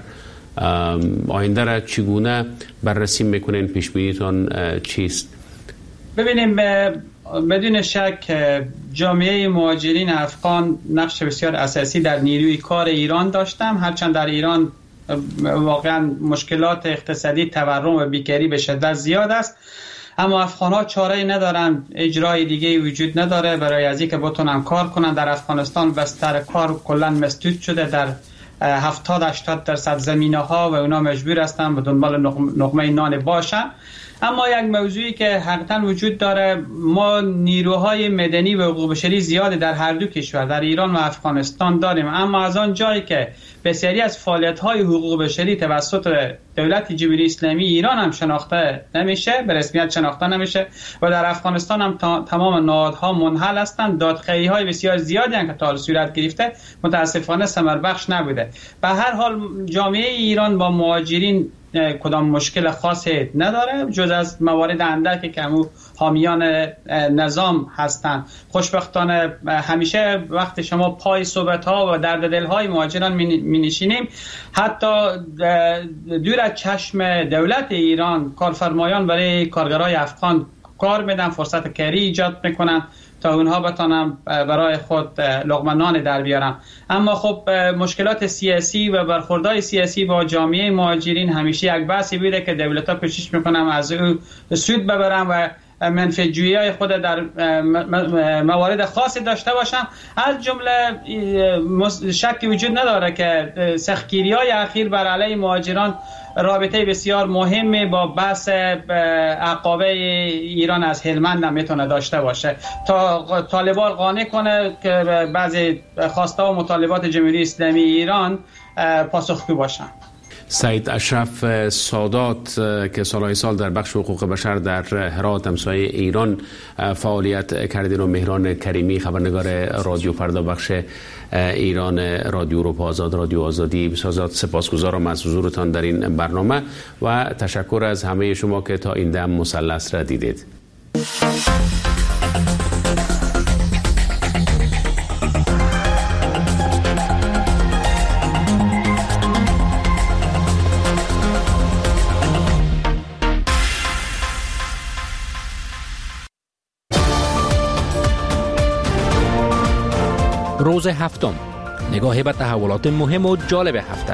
آینده را چگونه بررسی میکنین؟ پیش بینیتون چیست؟ ببینیم، بدون شک جامعه مهاجرین افغان نقش بسیار اساسی در نیروی کار ایران داشتم، هرچند در ایران واقعا مشکلات اقتصادی، تورم و بیکاری به شدت زیاد است، اما افغان‌ها چاره‌ای ندارن، اجرای دیگه وجود نداره برای از اینکه بتونن کار کنن. در افغانستان بستر کار کلا مسدود شده، در هفتاد هشتاد درصد زمینه‌ها و اونا مجبور هستن به دنبال نقمه نان باشن. اما یک موضوعی که حقیقتا وجود داره، ما نیروهای مدنی و حقوق بشری زیاد در هر دو کشور، در ایران و افغانستان داریم، اما از آن جایی که بسیاری از فعالیت‌های حقوق بشری توسط دولت جمهوری اسلامی ایران هم شناخته نمیشه، به رسمیت شناخته نمیشه و در افغانستان هم تمام نهادها منحل هستند، دادخواهی‌های بسیار زیادی هم که تا حال صورت گرفته متاسفانه ثمر بخش نبوده. به هر حال جامعه ایران با مهاجرین کدام مشکل خاصی نداره جز از موارد اندکی که همون حامیان نظام هستند. خوشبختانه همیشه وقت شما پای صحبت‌ها و درد دل‌های مهاجران می‌نشینیم، حتی دور از چشم دولت ایران کارفرمایان برای کارگرای افغان کار میدن، فرصت کاری ایجاد میکنن تا اونها بتونن برای خود لقمه نان در بیارن. اما خب مشکلات سیاسی و برخوردهای سیاسی با جامعه مهاجرین همیشه یک بحثی بوده که دولت‌ها کوشش میکنن از او سود ببرن و منفعت‌جویی‌های خود در موارد خاصی داشته باشن. از جمله شکی وجود نداره که سختگیری‌های اخیر بر علیه مهاجران رابطه بسیار مهمی با بحث عقابه ایران از هلمند هم میتونه داشته باشه تا طالبان قانع کنه که بعضی خواسته و مطالبات جمهوری اسلامی ایران پاسخگو باشن. سید اشرف سادات که سالهای سال در بخش حقوق بشر در هرات همسایه ایران فعالیت کردین و مهران کریمی خبرنگار رادیو فردا بخش ایران رادیو اروپا آزاد رادیو آزادی بسازات، سپاسگزارم از حضورتان در این برنامه و تشکر از همه شما که تا این دم مثلث را دیدید. روز هفتم، نگاهی به تحولات مهم و جالب هفته.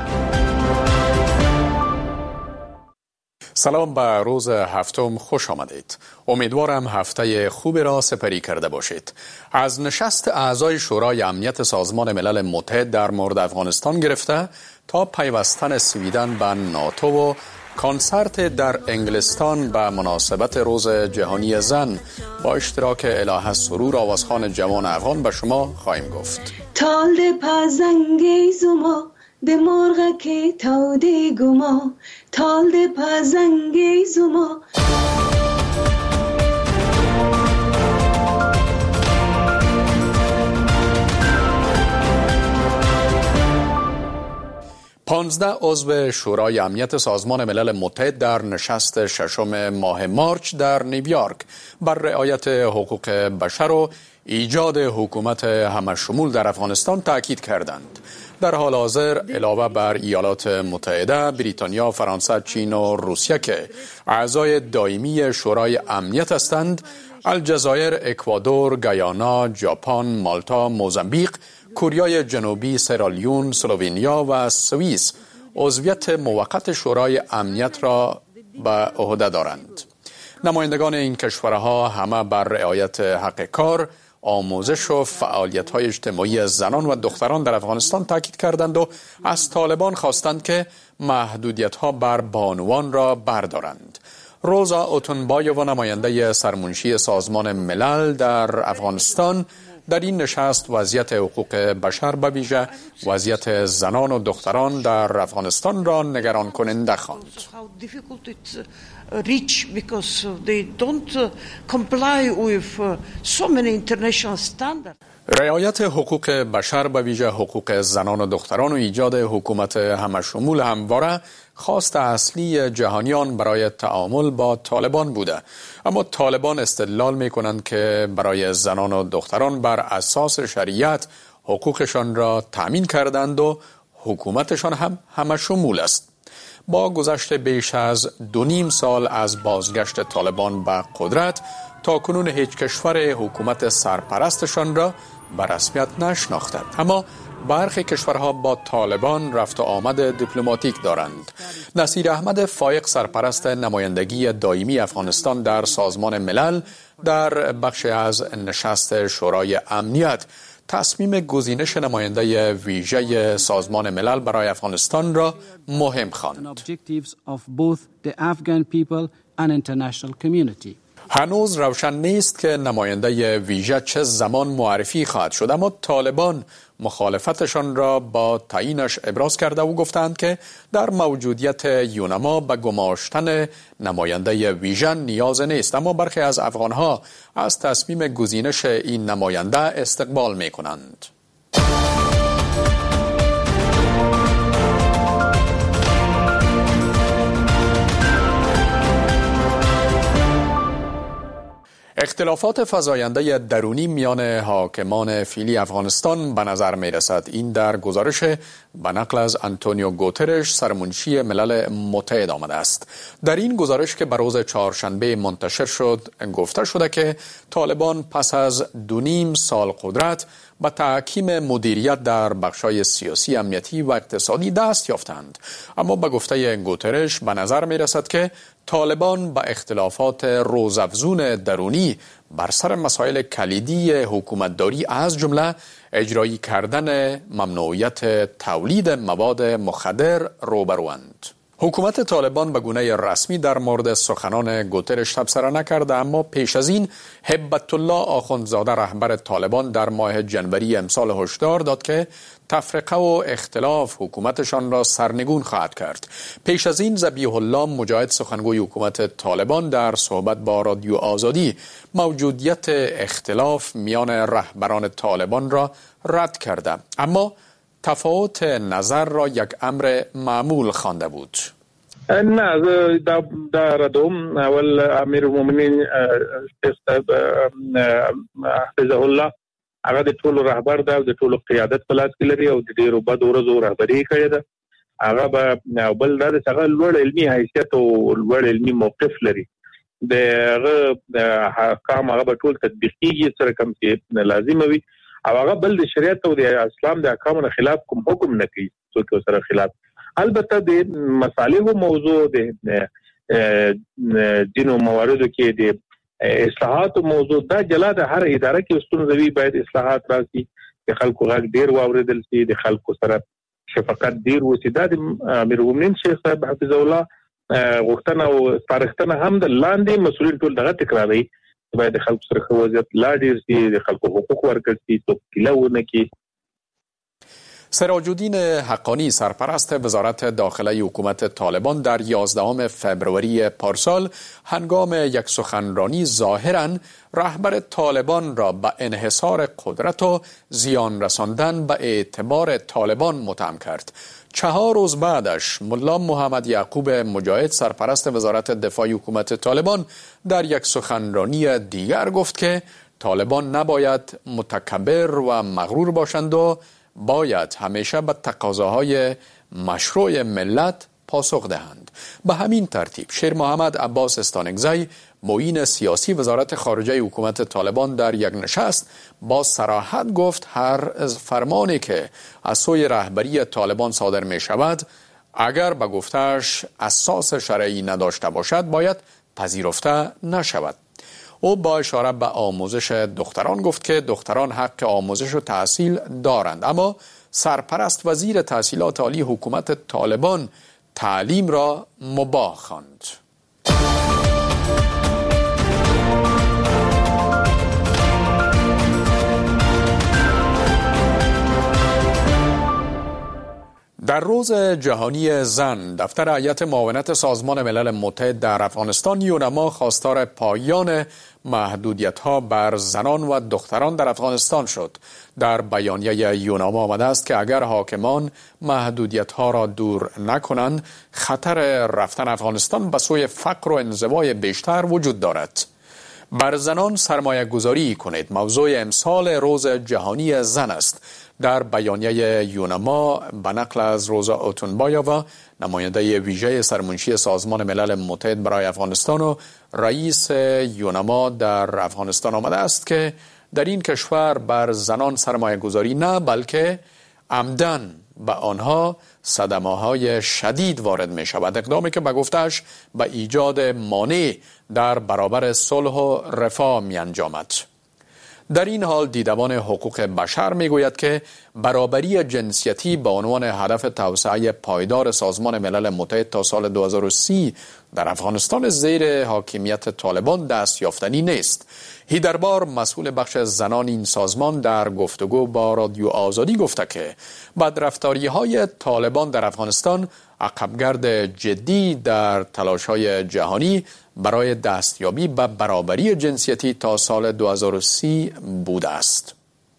سلام، به روز هفتم خوش آمدید. امیدوارم هفته خوبی را سپری کرده باشید. از نشست اعضای شورای امنیت سازمان ملل متحد در مورد افغانستان گرفته تا پیوستن سویدن به ناتو و کنسرت در انگلستان به مناسبت روز جهانی زن با اشتراک الهه سرور آوازخوان جوان افغان به شما خواهیم گفت. تال ده پزنگی زما ده مرغ که تاو ده گما، تال ده پزنگی زما. پانزده عضو شورای امنیت سازمان ملل متحد در نشست ششم ماه مارچ در نیویورک بر رعایت حقوق بشر و ایجاد حکومت همه‌شمول در افغانستان تاکید کردند. در حال حاضر علاوه بر ایالات متحده، بریتانیا، فرانسه، چین و روسیه که اعضای دائمی شورای امنیت هستند، الجزایر، اکوادور، گیانا، ژاپن، مالتا، موزامبیق، کوریای جنوبی، سرالیون، سلوونیا و سوئیس عضویت موقت شورای امنیت را به عهده دارند. نمایندگان این کشورها همه بر رعایت حق کار، آموزش و فعالیت‌های اجتماعی زنان و دختران در افغانستان تاکید کردند و از طالبان خواستند که محدودیت‌ها بر بانوان را بردارند. روزا اوتونبایووا، نماینده سرمنشی سازمان ملل در افغانستان، در این نشست وضعیت حقوق بشر به ویژه وضعیت زنان و دختران در افغانستان را نگران کننده خواند. رعایت حقوق بشر به ویژه حقوق زنان و دختران و ایجاد حکومت همه‌شمول همواره خواست اصلی جهانیان برای تعامل با طالبان بوده، اما طالبان استدلال می کنند که برای زنان و دختران بر اساس شریعت حقوقشان را تأمین کردند و حکومتشان هم همه‌شمول است. با گذشت بیش از دو نیم سال از بازگشت طالبان به قدرت، تا کنون هیچ کشور حکومت سرپرستشان را به رسمیت نشناخته، اما برخی کشورها با طالبان رفت و آمد دیپلماتیک دارند. نصیر احمد فایق، سرپرست نمایندگی دائمی افغانستان در سازمان ملل، در بخش از نشست شورای امنیت تصمیم گزینش نماینده ویژه سازمان ملل برای افغانستان را مهم خواند. and international community. هنوز روشن نیست که نماینده ویژه چه زمان معرفی خواهد شد، اما طالبان مخالفتشان را با تعیینش ابراز کرده و گفتند که در موجودیت یونما به گماشتن نماینده ویژه نیاز نیست، اما برخی از افغانها از تصمیم گزینش این نماینده استقبال می کنند. اختلافات فزاینده درونی میان حاکمان فعلی افغانستان به نظر می رسد. این در گزارش به نقل از آنتونیو گوترش سرمنشی ملل متحد آمده است. در این گزارش که به روز چهارشنبه منتشر شد گفته شده که طالبان پس از دو نیم سال قدرت با تحکیم مدیریت در بخشای سیاسی، امنیتی و اقتصادی دست یافتند، اما به گفته گوترش به نظر می رسد که طالبان با اختلافات روزافزون درونی بر سر مسائل کلیدی حکومتداری از جمله اجرایی کردن ممنوعیت تولید مواد مخدر روبروند. حکومت طالبان به گونه رسمی در مورد سخنان گوترش تبصره نکرده، اما پیش از این هبت الله آخوندزاده رهبر طالبان در ماه جنوری امسال هشدار داد که تفرقه و اختلاف حکومتشان را سرنگون خواهد کرد. پیش از این ذبیح الله مجاهد سخنگوی حکومت طالبان در صحبت با رادیو آزادی موجودیت اختلاف میان رهبران طالبان را رد کرده، اما تفاوت نظر را یک امر معمول خوانده بود. نه دا دا ردوم اول امیر المؤمنین حفظه الله هغه د ټولو رهبر دا د ټولو قیادت په لاس کې لري او د ډیرو بد ورځو رهبري کوي دا هغه به بل دا څنګه لوړ علمي حیثیت او لوړ علمي موقف لري د هغه کام هغه به ټول تطبیقي سره کوم چې لازم وي او هغه بل د شریعت او د اسلام د احکامو خلاف کوم حکم نه کوي څوک سره خلاف. البته د مصالحو موضوع د دینو مواردو کې د اصلاحات موضوع دا جلا د هر اداره کې ستونزوي باید اصلاحات راشي، د خلکو غږ ډیر واوریدل شي، د خلکو سره شفقت ډیر وسی. دا د امیر المؤمنین شیخ صاحب حفظه الله غوښتنه او سپارښتنه هم د لاندې مسؤلین ټول دغه تکراروي، باید د خلکو سره وضعیت لا ډیر شي، د خلکو حقوق ورکړل شي، څوک کیلهونه کی. سراج الدین حقانی سرپرست وزارت داخله حکومت طالبان در یازدهم فوریه پارسال هنگام یک سخنرانی ظاهراً رهبر طالبان را به انحصار قدرت و زیان رساندن به اعتبار طالبان متهم کرد. چهار روز بعدش ملا محمد یعقوب مجاهد سرپرست وزارت دفاع حکومت طالبان در یک سخنرانی دیگر گفت که طالبان نباید متکبر و مغرور باشند و باید همیشه به تقاضاهای مشروع ملت پاسخ دهند. به همین ترتیب شیر محمد عباس استانکزی معین سیاسی وزارت خارجه حکومت طالبان در یک نشست با صراحت گفت هر فرمانی که از سوی رهبری طالبان صادر می شود اگر به گفتهش اساس شرعی نداشته باشد باید پذیرفته نشود. او با اشاره به آموزش دختران گفت که دختران حق آموزش و تحصیل دارند، اما سرپرست وزیر تحصیلات عالی حکومت طالبان تعلیم را مباح خواند. در روز جهانی زن دفتر هیئت معاونت سازمان ملل متحد در افغانستان یونما خواستار پایان محدودیت‌ها بر زنان و دختران در افغانستان شد. در بیانیه یونما آمده است که اگر حاکمان محدودیت‌ها را دور نکنند خطر رفتن افغانستان به سوی فقر و انزوای بیشتر وجود دارد. بر زنان سرمایه گذاری کنید موضوع امسال روز جهانی زن است. در بیانیه یونما به نقل از روزا اوتونبایووا نماینده ویژه سرمنشی سازمان ملل متحد برای افغانستان و رئیس یونما در افغانستان آمده است که در این کشور بر زنان سرمایه گذاری نه بلکه عمدن به آنها صدمه‌های شدید وارد می شود، اقدامی که به گفتش به ایجاد مانع در برابر صلح و رفاه می انجامد. در این حال دیدبان حقوق بشر می گوید که برابری جنسیتی به عنوان هدف توسعه پایدار سازمان ملل متحد تا سال دو هزار و سی در افغانستان زیر حاکمیت طالبان دست یافتنی نیست. هیدربار مسئول بخش زنان این سازمان در گفتگو با رادیو آزادی گفته که بدرفتاری‌های طالبان در افغانستان عقبگرد جدی در تلاش‌های جهانی برای دستیابی به برابری جنسیتی تا سال دو هزار و سی بوده است.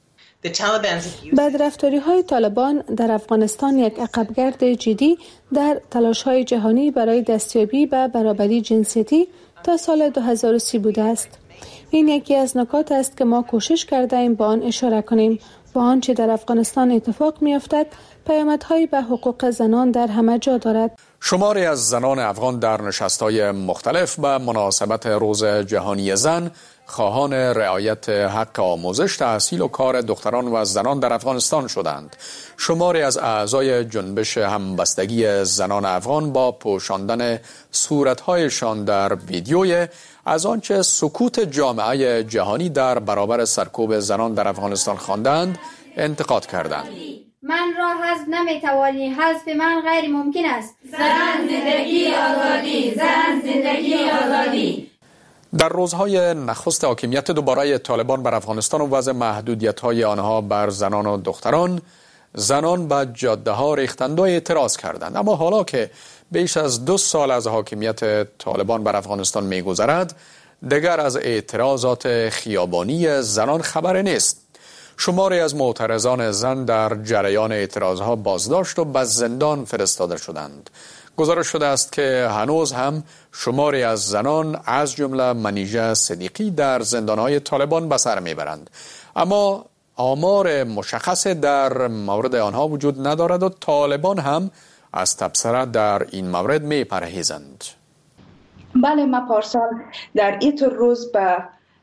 بدرفتاری‌های طالبان در افغانستان یک عقبگرد جدی در تلاش‌های جهانی برای دستیابی به برابری جنسیتی تا سال دو هزار و سی بوده است. این یکی از نکات است که ما کوشش کرده ایم با آن اشاره کنیم. با آنچه در افغانستان اتفاق می‌افتد، پیامدهایی به حقوق زنان در همه جا دارد. شماری از زنان افغان در نشست‌های مختلف به مناسبت روز جهانی زن خواهان رعایت حق آموزش، تحصیل و کار دختران و زنان در افغانستان شدند. شماری از اعضای جنبش همبستگی زنان افغان با پوشاندن صورت‌هایشان در ویدیوی از آنچه سکوت جامعه جهانی در برابر سرکوب زنان در افغانستان خواندند انتقاد کردند. من را حذف نمیتوانی، حذف من غیر ممکن است. زن زندگی آزادی، زن زندگی آزادی. در روزهای نخست حاکمیت دوباره طالبان بر افغانستان و وضع محدودیت‌های آنها بر زنان و دختران، زنان به جاده‌ها ریختند و اعتراض کردند. اما حالا که بیش از دو سال از حاکمیت طالبان بر افغانستان می‌گذرد، دیگر از اعتراضات خیابانی زنان خبر نیست. شماری از معترضان زن در جریان اعتراضها بازداشت و به زندان فرستاده شدند. گزارش شده است که هنوز هم شماری از زنان از جمله منیژه صدیقی در زندانهای طالبان به سر میبرند، اما آمار مشخص در مورد آنها وجود ندارد و طالبان هم از تبصره در این مورد میپرهیزند. بله، ما پارسال در این روز به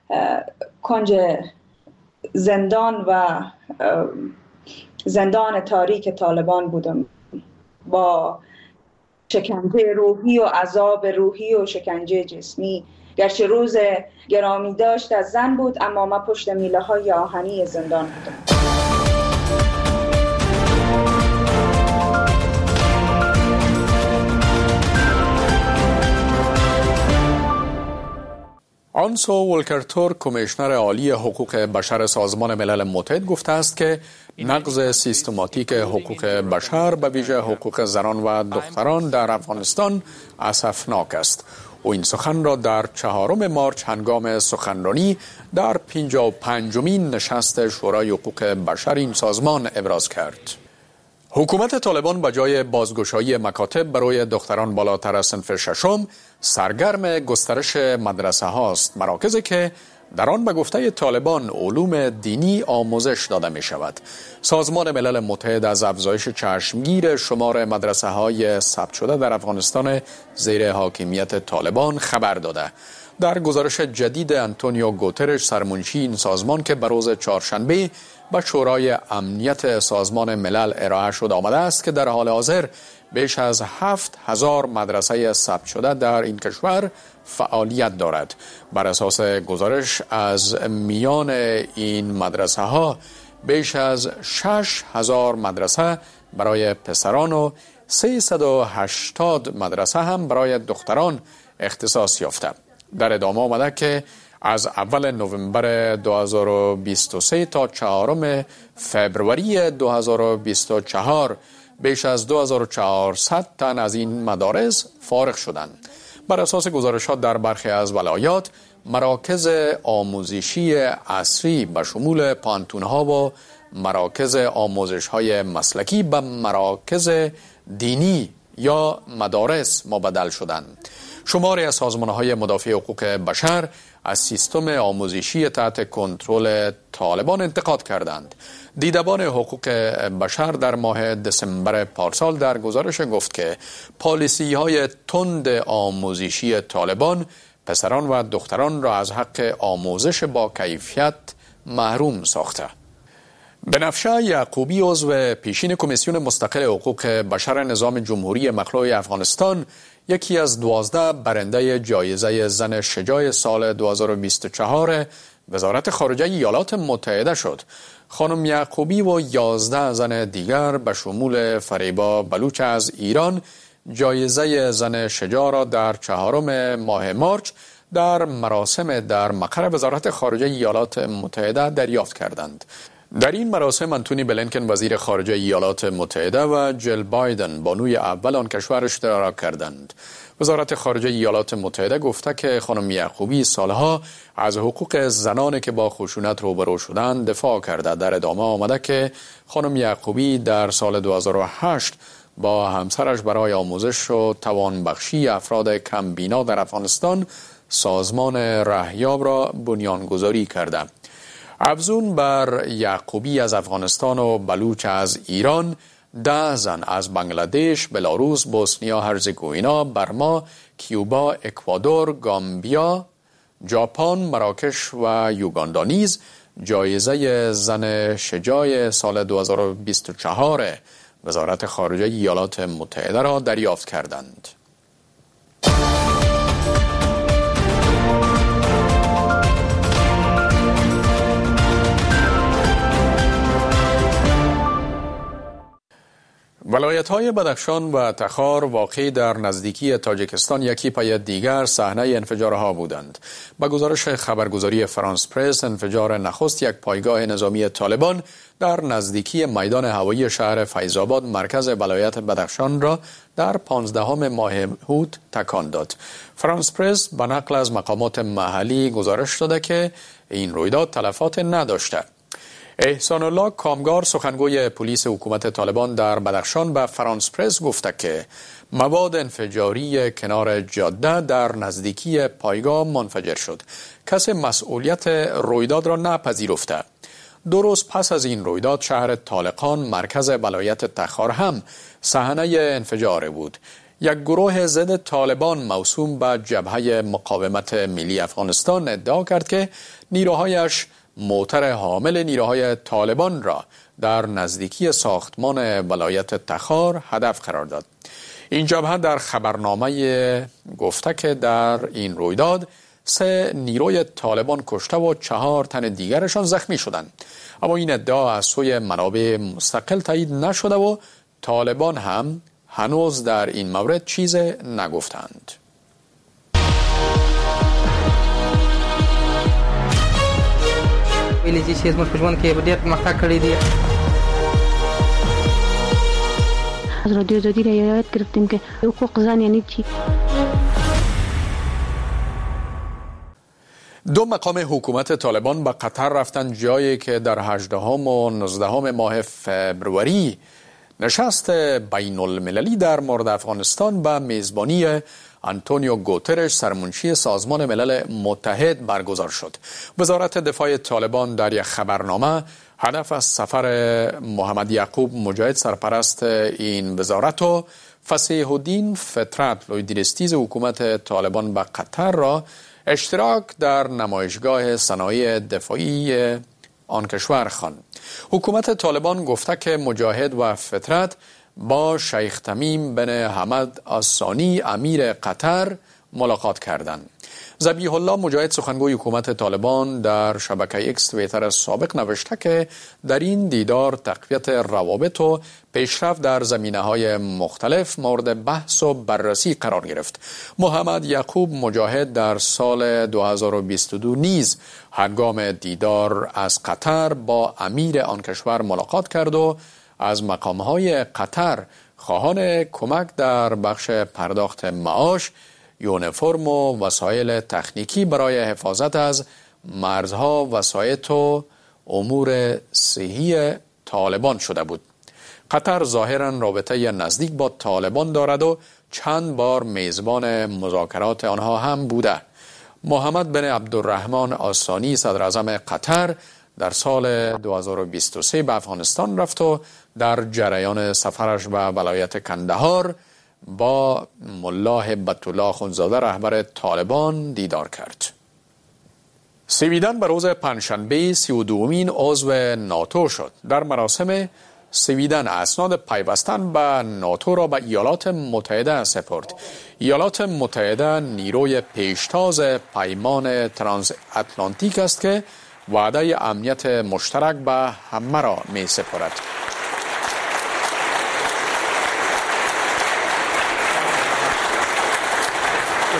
کنج زندان و زندان تاریک طالبان بودم با شکنجه روحی و عذاب روحی و شکنجه جسمی. گرچه روز گرامی داشت از زن بود، اما ما پشت میله های آهنی زندان بودم. آنسو ولکرتور، کمیشنر عالی حقوق بشر سازمان ملل متحد، گفته است که نقض سیستماتیک حقوق بشر به ویژه حقوق زنان و دختران در افغانستان اسفناک است. او این سخن را در چهارم مارچ هنگام سخنرانی در پنجاه و پنجمین نشست شورای حقوق بشر این سازمان ابراز کرد. حکومت طالبان به جای بازگشایی مکاتب برای دختران بالاتر از صنف ششم سرگرم گسترش مدرسه هاست، مراکزی که در آن به گفته طالبان علوم دینی آموزش داده می شود. سازمان ملل متحد از افزایش چشمگیر شمار مدرسه های ثبت شده در افغانستان زیر حاکمیت طالبان خبر داده. در گزارش جدید انتونیو گوترش، سرمنشی این سازمان که به روز چهارشنبه به شورای امنیت سازمان ملل ارائه شد آمده است که در حال حاضر بیش از هفت هزار مدرسه ثبت شده در این کشور فعالیت دارد. بر اساس گزارش از میان این مدرسه ها بیش از شش هزار مدرسه برای پسران و سیصد و هشتاد مدرسه هم برای دختران اختصاص یافته. در ادامه آمده که از اول نوامبر دو هزار و بیست و سه تا چهارم فوریه دو هزار و بیست و چهار بیش از دو هزار و چهارصد تن از این مدارس فارغ شدند. بر اساس گزارشات در برخی از ولایات، مراکز آموزشی عصری به شمول پانتون‌ها و مراکز آموزش‌های مسلکی به مراکز دینی یا مدارس مبدل شدند. شماری از سازمان‌های مدافع حقوق بشر از سیستم آموزشی تحت کنترل طالبان انتقاد کردند. دیدبان حقوق بشر در ماه دسامبر پارسال در گزارش گفت که پالیسی‌های تند آموزشی طالبان پسران و دختران را از حق آموزش با کیفیت محروم ساخته. بنفشه یعقوبی، عضو پیشین کمیسیون مستقل حقوق بشر نظام جمهوری مخلوع افغانستان، یکی از دوازده برنده جایزه زن شجاع سال دو هزار و بیست و چهار وزارت خارجه ایالات متحده شد. خانم یعقوبی و یازده زن دیگر به شمول فریبا بلوچ از ایران، جایزه زن شجاع را در چهارم ماه مارچ در مراسم در مقر وزارت خارجه ایالات متحده دریافت کردند. در این مراسم انتونی بلینکن وزیر خارجه ایالات متحده و جل بایدن بانوی اول آن کشور اشتراک کردند. وزارت خارجه ایالات متحده گفته که خانم یعقوبی سالها از حقوق زنانی که با خشونت روبرو شدند دفاع کرده. در ادامه آمده که خانم یعقوبی در سال دو هزار و هشت با همسرش برای آموزش و توانبخشی افراد کمبینا در افغانستان سازمان رهیاب را بنیانگذاری کرده. افزون بر یعقوبی از افغانستان و بلوچ از ایران، ده زن از بنگلادش، بلاروس، بوسنیا هرزگوینا، برما، کیوبا، اکوادور، گامبیا، ژاپن، مراکش و یوگاندا نیز جایزه زن شجاع سال دو هزار و بیست و چهار وزارت خارجه ایالات متحده را دریافت کردند. ولایت‌های بدخشان و تخار واقع در نزدیکی تاجیکستان یکی پای دیگر صحنه انفجارها بودند. با گزارش خبرگزاری فرانس پرس، انفجار نخست یک پایگاه نظامی طالبان در نزدیکی میدان هوایی شهر فیض‌آباد مرکز ولایت بدخشان را در پانزدهم ماه هوت تکان داد. فرانس پرس به نقل از مقامات محلی گزارش داده که این رویداد تلفات نداشته. احسان الله کامگار، سخنگوی پلیس حکومت طالبان در بدخشان، به فرانس پرس گفته که مواد انفجاری کنار جاده در نزدیکی پایگاه منفجر شد. کسی مسئولیت رویداد را نپذیرفته. دو روز پس از این رویداد شهر طالقان مرکز ولایت تخار هم صحنه انفجار بود. یک گروه ضد طالبان موسوم به جبهه مقاومت ملی افغانستان ادعا کرد که نیروهایش موتر حامل نیروهای طالبان را در نزدیکی ساختمان ولایت تخار هدف قرار داد. این جبهه در خبرنامه گفته که در این رویداد سه نیروی طالبان کشته و چهار تن دیگرشان زخمی شدند. اما این ادعا از سوی منابع مستقل تایید نشده و طالبان هم هنوز در این مورد چیز نگفتند. ویلې چې زموږ په ژوند کې ډېر پرمختګ کړی دی. از رادیو آزادی رعایت گرفتیم که حقوق زن یعنی چی؟ دو مقام حکومت طالبان به قطر رفتند، جایی که در هجدهم و نوزدهم ماه فبروری نشست بین المللی در مورد افغانستان به میزبانی آنتونیو گوترش، سرمنشی سازمان ملل متحد برگزار شد. وزارت دفاع طالبان در یک خبرنامه هدف از سفر محمد یعقوب مجاهد، سرپرست این وزارت، و فصیح الدین فطرت، لویدرستیز حکومت طالبان به قطر را اشتراک در نمایشگاه صنایع دفاعی آن کشور خواند. حکومت طالبان گفته که مجاهد و فطرت با شیخ تمیم بن حمد الثانی امیر قطر ملاقات کردند. ذبیح الله مجاهد، سخنگوی حکومت طالبان، در شبکه ایکس توییتر سابق نوشته که در این دیدار تقویت روابط و پیشرفت در زمینه‌های مختلف مورد بحث و بررسی قرار گرفت. محمد یعقوب مجاهد در سال دو هزار و بیست و دو نیز هنگام دیدار از قطر با امیر آن کشور ملاقات کرد و از مقام‌های قطر خواهان کمک در بخش پرداخت معاش، یونیفرم و وسایل تکنیکی برای حفاظت از مرزها، وسایط و امور صحی طالبان شده بود. قطر ظاهراً رابطه نزدیک با طالبان دارد و چند بار میزبان مذاکرات آنها هم بوده. محمد بن عبدالرحمن الثانی، صدر اعظم قطر، در سال دو هزار و بیست و سه به افغانستان رفت و در جریان سفرش به ولایت کندهار با ملا هبت الله اخندزاده رهبر طالبان دیدار کرد. سویدن به روز پنجشنبه سی و دومین عضو ناتو شد. در مراسم سویدن اسناد پیوستن به ناتو را به ایالات متحده سپرد. ایالات متحده نیروی پیشتاز پیمان ترانس اتلانتیک است که وعده امنیت مشترک به همه را می سپرد.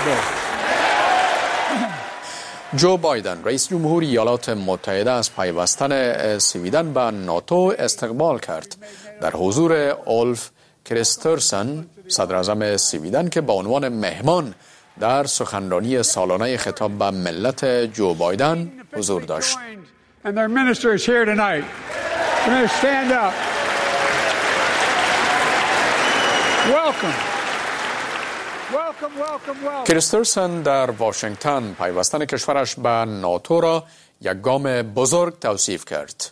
جو بایدن رئیس جمهور ایالات متحده از پیوستن سویدن به ناتو استقبال کرد. در حضور اولف کریسترسن صدر اعظم سویدن که به عنوان مهمان در سخنرانی سالانه خطاب به ملت جو بایدن حضور داشت. کریسترسن در واشنگتن پیوستن کشورش به ناتو را یک گام بزرگ توصیف کرد.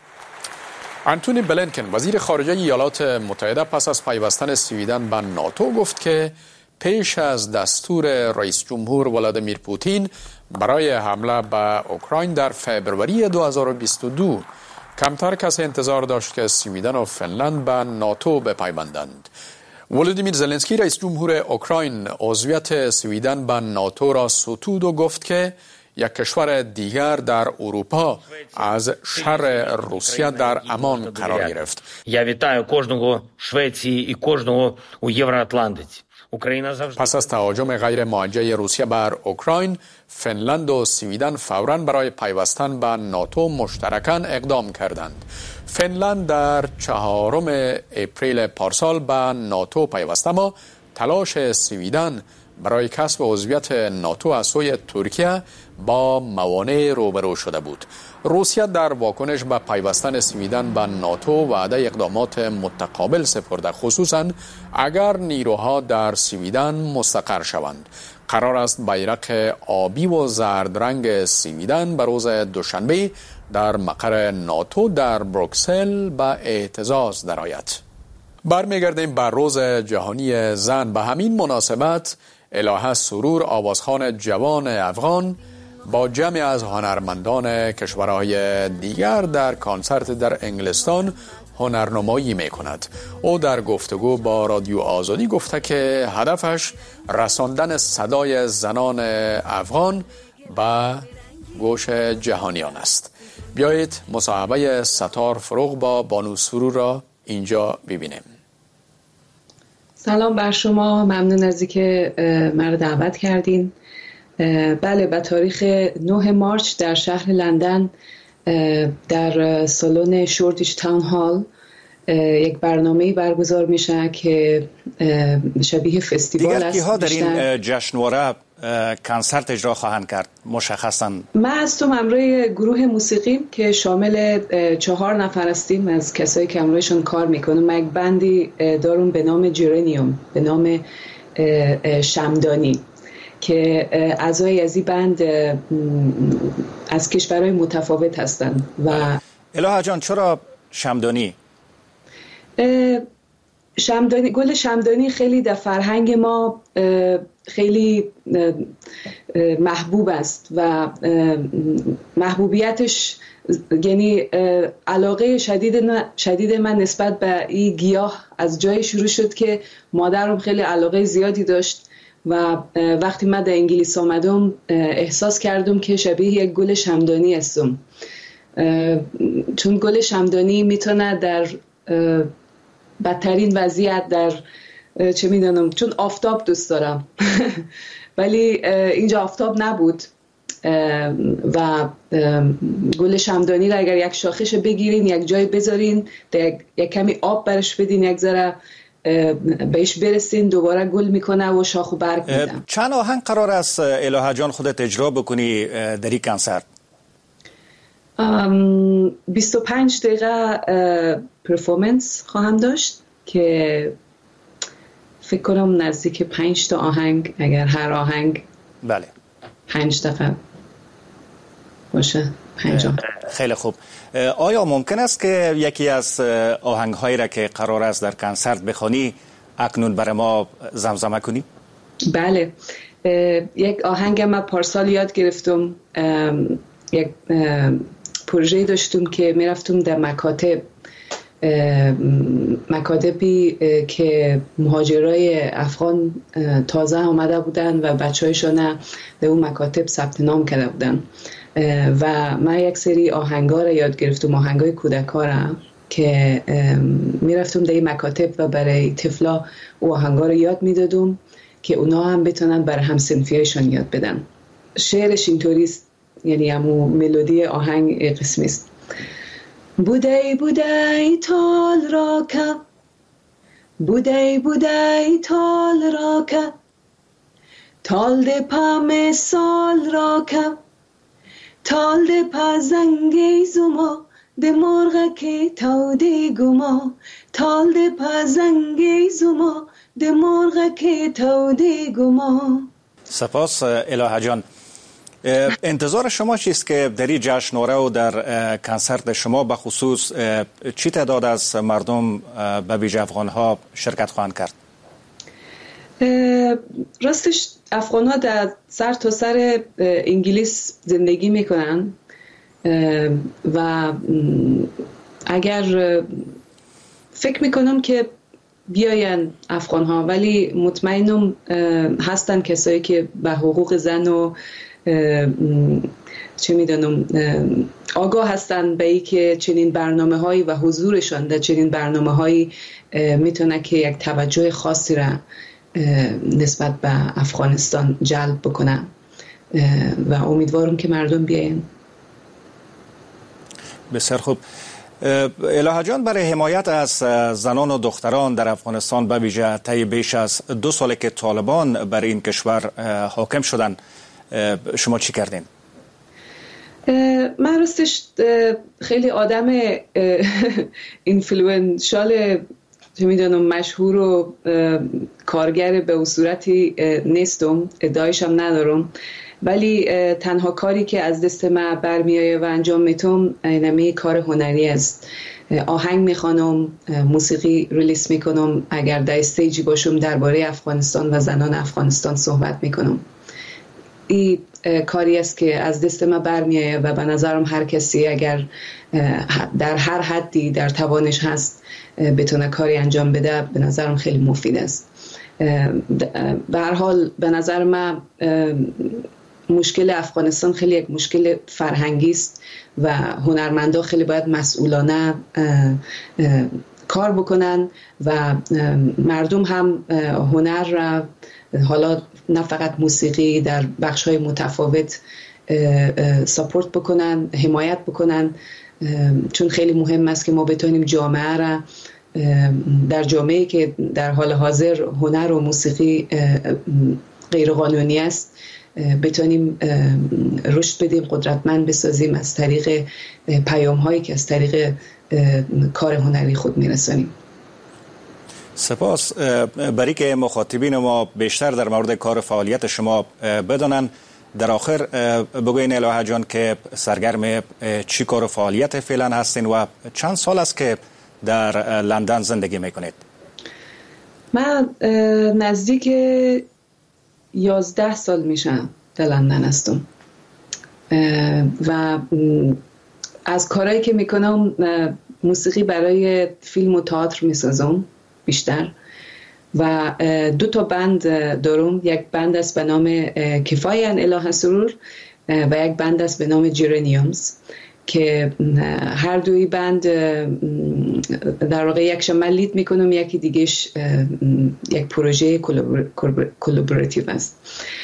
انتونی بلینکن وزیر خارجه ایالات متحده پس از پیوستن سویدن به ناتو گفت که پیش از دستور رئیس جمهور ولادیمیر پوتین برای حمله به اوکراین در فوریه دو هزار و بیست و دو کمتر کسی انتظار داشت که سویدن و فنلند به ناتو بپیوندند. ولادیمیر زلنسکی رئیس جمهور اوکراین عضویت سویدن به ناتو را ستود و گفت که یک کشور دیگر در اروپا از شر روسیه در امان قرار گرفت. Я вітаю кожного Швеції і кожного у Євроатлантиці. پس از تهاجم غیر موجه روسیه بر اوکراین، فنلند و سویدن فوراً برای پیوستن به ناتو مشترکاً اقدام کردند. فنلند در چهارم اپریل پارسال به ناتو پیوست، اما تلاش سویدن برای کسب عضویت ناتو از سوی ترکیه با موانع روبرو شده بود. روسیه در واکنش به پیوستن سویدن به ناتو وعده اقدامات متقابل سپرده، خصوصا اگر نیروها در سویدن مستقر شوند. قرار است بیرق آبی و زرد رنگ سویدن به روز دوشنبه در مقر ناتو در بروکسل به اعتزاز درآید. برمیگردیم بر روز جهانی زن. به همین مناسبت الهه سرور، آوازخوان جوان افغان، با جمعی از هنرمندان کشورهای دیگر در کنسرت در انگلستان هنرنمایی می کند. او در گفتگو با رادیو آزادی گفته که هدفش رساندن صدای زنان افغان به گوش جهانیان است. بیایید مصاحبه ستار فروغ با بانو سرور را اینجا ببینیم. سلام بر شما، ممنون از اینکه مرا دعوت کردین. بله، به تاریخ نه مارچ در شهر لندن در سالن شوردیش تاون هال یک برنامه‌ای برگزار میشه که شبیه فستیوال است. دیگر کیها در این جشنواره کنسرت اجرا خواهند کرد مشخصاً؟ من هستم همراه گروه موسیقی که شامل چهار نفر هستیم از کسایی که همراهشون کار میکنم. من یک بندی دارم به نام جرانیوم، به نام شمدانی، که اعضای از این بند از کشورهای متفاوت هستند. و الهه جان، چرا شمدانی؟ شمدانی، گل شمدانی خیلی در فرهنگ ما خیلی محبوب است و محبوبیتش، یعنی علاقه شدید شدید من نسبت به این گیاه از جای شروع شد که مادرم خیلی علاقه زیادی داشت و وقتی من در انگلیس آمدم احساس کردم که شبیه یک گل شمدانی هستم، چون گل شمدانی میتونه در بدترین وضعیت، در چه میدونم، چون آفتاب دوست دارم ولی اینجا آفتاب نبود و گل شمدانی را اگر یک شاخش بگیرین، یک جای بذارین، یک, یک کمی آب برش بدین، یک ذره بهش برسین، دوباره گل میکنه و شاخ و برگ میده. چند آهنگ قرار است الهه جان خودت اجرا بکنی در این کنسرت؟ بیست و پنج دقیقه پرفورمنس خواهم داشت که فکر کنم نزدیک پنج تا آهنگ، اگر هر آهنگ بله پنج دقیقه باشه. پنج آهنگ. خیلی خوب. آیا ممکن است که یکی از آهنگ‌هایی را که قرار است در کنسرت بخوانی اکنون برای ما زمزمه کنی؟ بله، یک آهنگ من پارسال یاد گرفتم. یک پروژه داشتم که میرفتم در مکاتب مکاتبی که مهاجرای افغان تازه آمده بودن و بچه‌هایشون در اون مکاتب ثبت نام کرده بودن و من یک سری آهنگا را یاد گرفتم، آهنگای کودک‌ها را که میرفتم در این مکاتب و برای طفلا او آهنگا را یاد میدادم که اونا هم بتونن بر همسنفیایشان یاد بدن. شعرش اینطوریست، یعنی همون ملودی آهنگ قسمی است. بودی بودی تال را که بودی بودی تال را که تال ده پا مثال را که تال ده پا زنگی زما ده مرغ که تو ده گما تال ده پا زنگی زما ده مرغ که تو ده گما. سپاس الهه جان. انتظار شما چیست که در این جشنواره و در کنسرت شما به خصوص چی تعداد از مردم به ویژه افغان ها شرکت خواهند کرد؟ راستش افغان ها در سر تا سر انگلیس زندگی میکنن و اگر فکر میکنم که بیاین افغان ها، ولی مطمئنم هستن کسایی که به حقوق زن و چه میدونم آگاه هستن به ای که چنین برنامه هایی و حضورشان در چنین برنامه هایی میتونه که یک توجه خاصی را نسبت به افغانستان جلب بکنه و امیدوارم که مردم بیاین. بسیار خوب. الهه جان، برای حمایت از زنان و دختران در افغانستان به ویژه طی بیش از دو ساله که طالبان بر این کشور حاکم شدن شما چی کردین؟ من راستش خیلی آدم اینفلوئنشال چه میدونم مشهور و کارگر به صورتی نیستم، ادعایشم ندارم، ولی تنها کاری که از دست من برمیایه و انجام میتونم اینمی کار هنری است. آهنگ میخوانم، موسیقی ریلیس میکنم، اگر در استیجی باشم درباره افغانستان و زنان افغانستان صحبت میکنم. این کاری است که از دست ما برمیایه و به نظرم هر کسی اگر در هر حدی در توانش هست بتونه کاری انجام بده، به نظرم خیلی مفید است. به هر حال به نظر من مشکل افغانستان خیلی یک مشکل فرهنگی است و هنرمندا خیلی باید مسئولانه کار بکنن و مردم هم هنر را، حالا نه فقط موسیقی، در بخش‌های متفاوت ساپورت بکنن، حمایت بکنن، چون خیلی مهم است که ما بتونیم جامعه را، در جامعه‌ای که در حال حاضر هنر و موسیقی غیر قانونی است، بتونیم رشد بدیم، قدرتمند بسازیم از طریق پیام‌هایی که از طریق کار هنری خود میرسانیم. سپاس. برای که مخاطبین ما بیشتر در مورد کار فعالیت شما بدانن، در آخر بگوین الهه جان که سرگرم چی کار فعالیت فعلا هستین و چند سال است که در لندن زندگی میکنید؟ من نزدیک یازده سال میشم در لندن هستم و از کارهایی که میکنم موسیقی برای فیلم و تئاتر میسازم بیشتر و دو تا بند دارم. یک بند است به نام کفایان اله سرور و یک بند است به نام جرانیومز که هر دوی بند در واقع یک شمال لید میکنم، یکی دیگهش یک پروژه کلابوراتیو است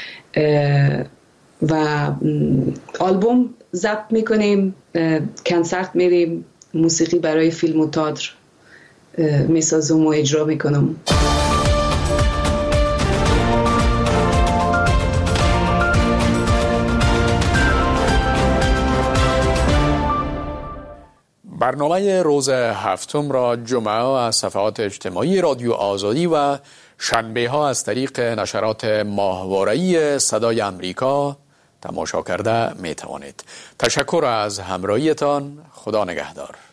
و آلبوم ضبط میکنیم، کنسرت میریم، موسیقی برای فیلم و تئاتر میسازم و اجرا میکنم. برنامه روز هفتم را جمعه از صفحات اجتماعی رادیو آزادی و شنبه ها از طریق نشرات ماهواره‌ای صدای امریکا تماشا کرده می توانید. تشکر از همراهیتان. خدا نگهدار.